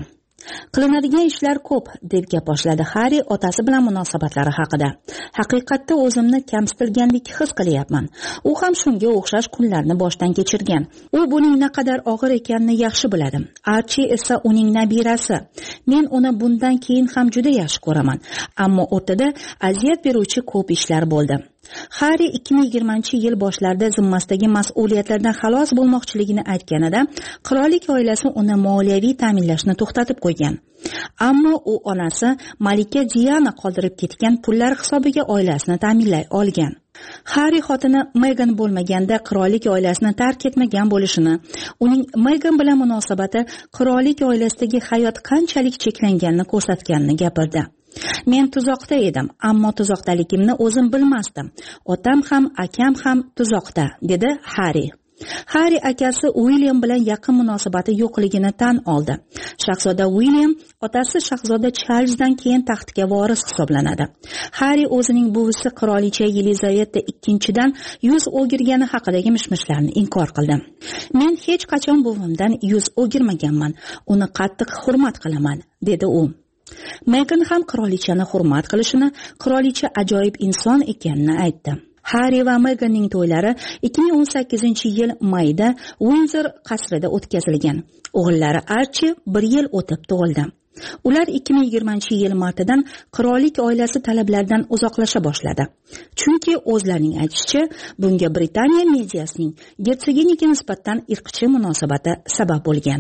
Speaker 17: Qilinadigan ishlar ko'p, deb gap boshladi Harri otasi bilan munosabatlari haqida. Haqiqatda o'zimni kamsitilgandek his qilyapman. U ham shunga o'xshash kunlarni boshdan kechirgan. U buning naqadar og'ir ekanini yaxshi biladi. Archi esa uning nabirasi. Men uni bundan keyin ham juda yaxshi ko'raman, ammo o'rtada aziyat beruvchi ko'p ishlar bo'ldi. Harri 2020-yil boshlarida zimmasidagi mas'uliyatlardan xalos bo'lmoqchiligini aytganida, qirollik oilasi uni moliyaviy ta'minlashni to'xtatib qo'ygan. Ammo u onasi Malika Diana qoldirib ketgan pullar hisobiga oilasini ta'minlay olgan. Harri xotini Megan bo'lmaganda qirollik oilasini tark etmagan bo'lishini, uning Megan bilan munosabati qirollik oilasidagi hayot qanchalik cheklanganini ko'rsatganini gapirdi. Men tuzoqda edim, ammo tuzoqdaligimni o'zim bilmasdim. Otam ham, akam ham tuzoqda, dedi Harri. Harri akasi William bilan yaqin munosabati yo'qligini tan oldi. Shahzoda William otasi shahzoda Charlesdan keyin taxtga voris hisoblanadi. Harri o'zining buvisi qirolicha Yelizaveta II-dan yuz o'girgani haqidagi mishmishlarni inkor qildi. Men hech qachon buvimdan yuz o'girmaganman. Uni qattiq hurmat qilaman, dedi u. Megan ham qirolichani hurmat qilishini, qirolicha ajoyib inson ekanini aytdi. Harri va Meganning to'ylari 2018-yil mayda Windsor qasrida o'tkazilgan. O'g'illari Archi 1 yil o'tib tug'ildi. Ular 2020-yil martidan qirollik oilasi talablaridan uzoqlasha boshladi. Chunki o'zlarining aytishicha, bunga Britaniya mediasining gersoginyaga nisbatan irqchi munosabati sabab bo'lgan.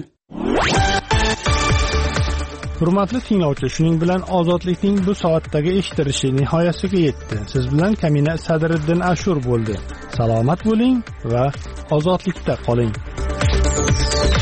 Speaker 1: Hurmatli tinglovchi, shuning bilan ozodlikning bu soatdagi eshitilishi nihoyasiga yetdi. Siz bilan Kamina Sadriddin Ashur bo'ldi. Salomat bo'ling va ozodlikda qoling.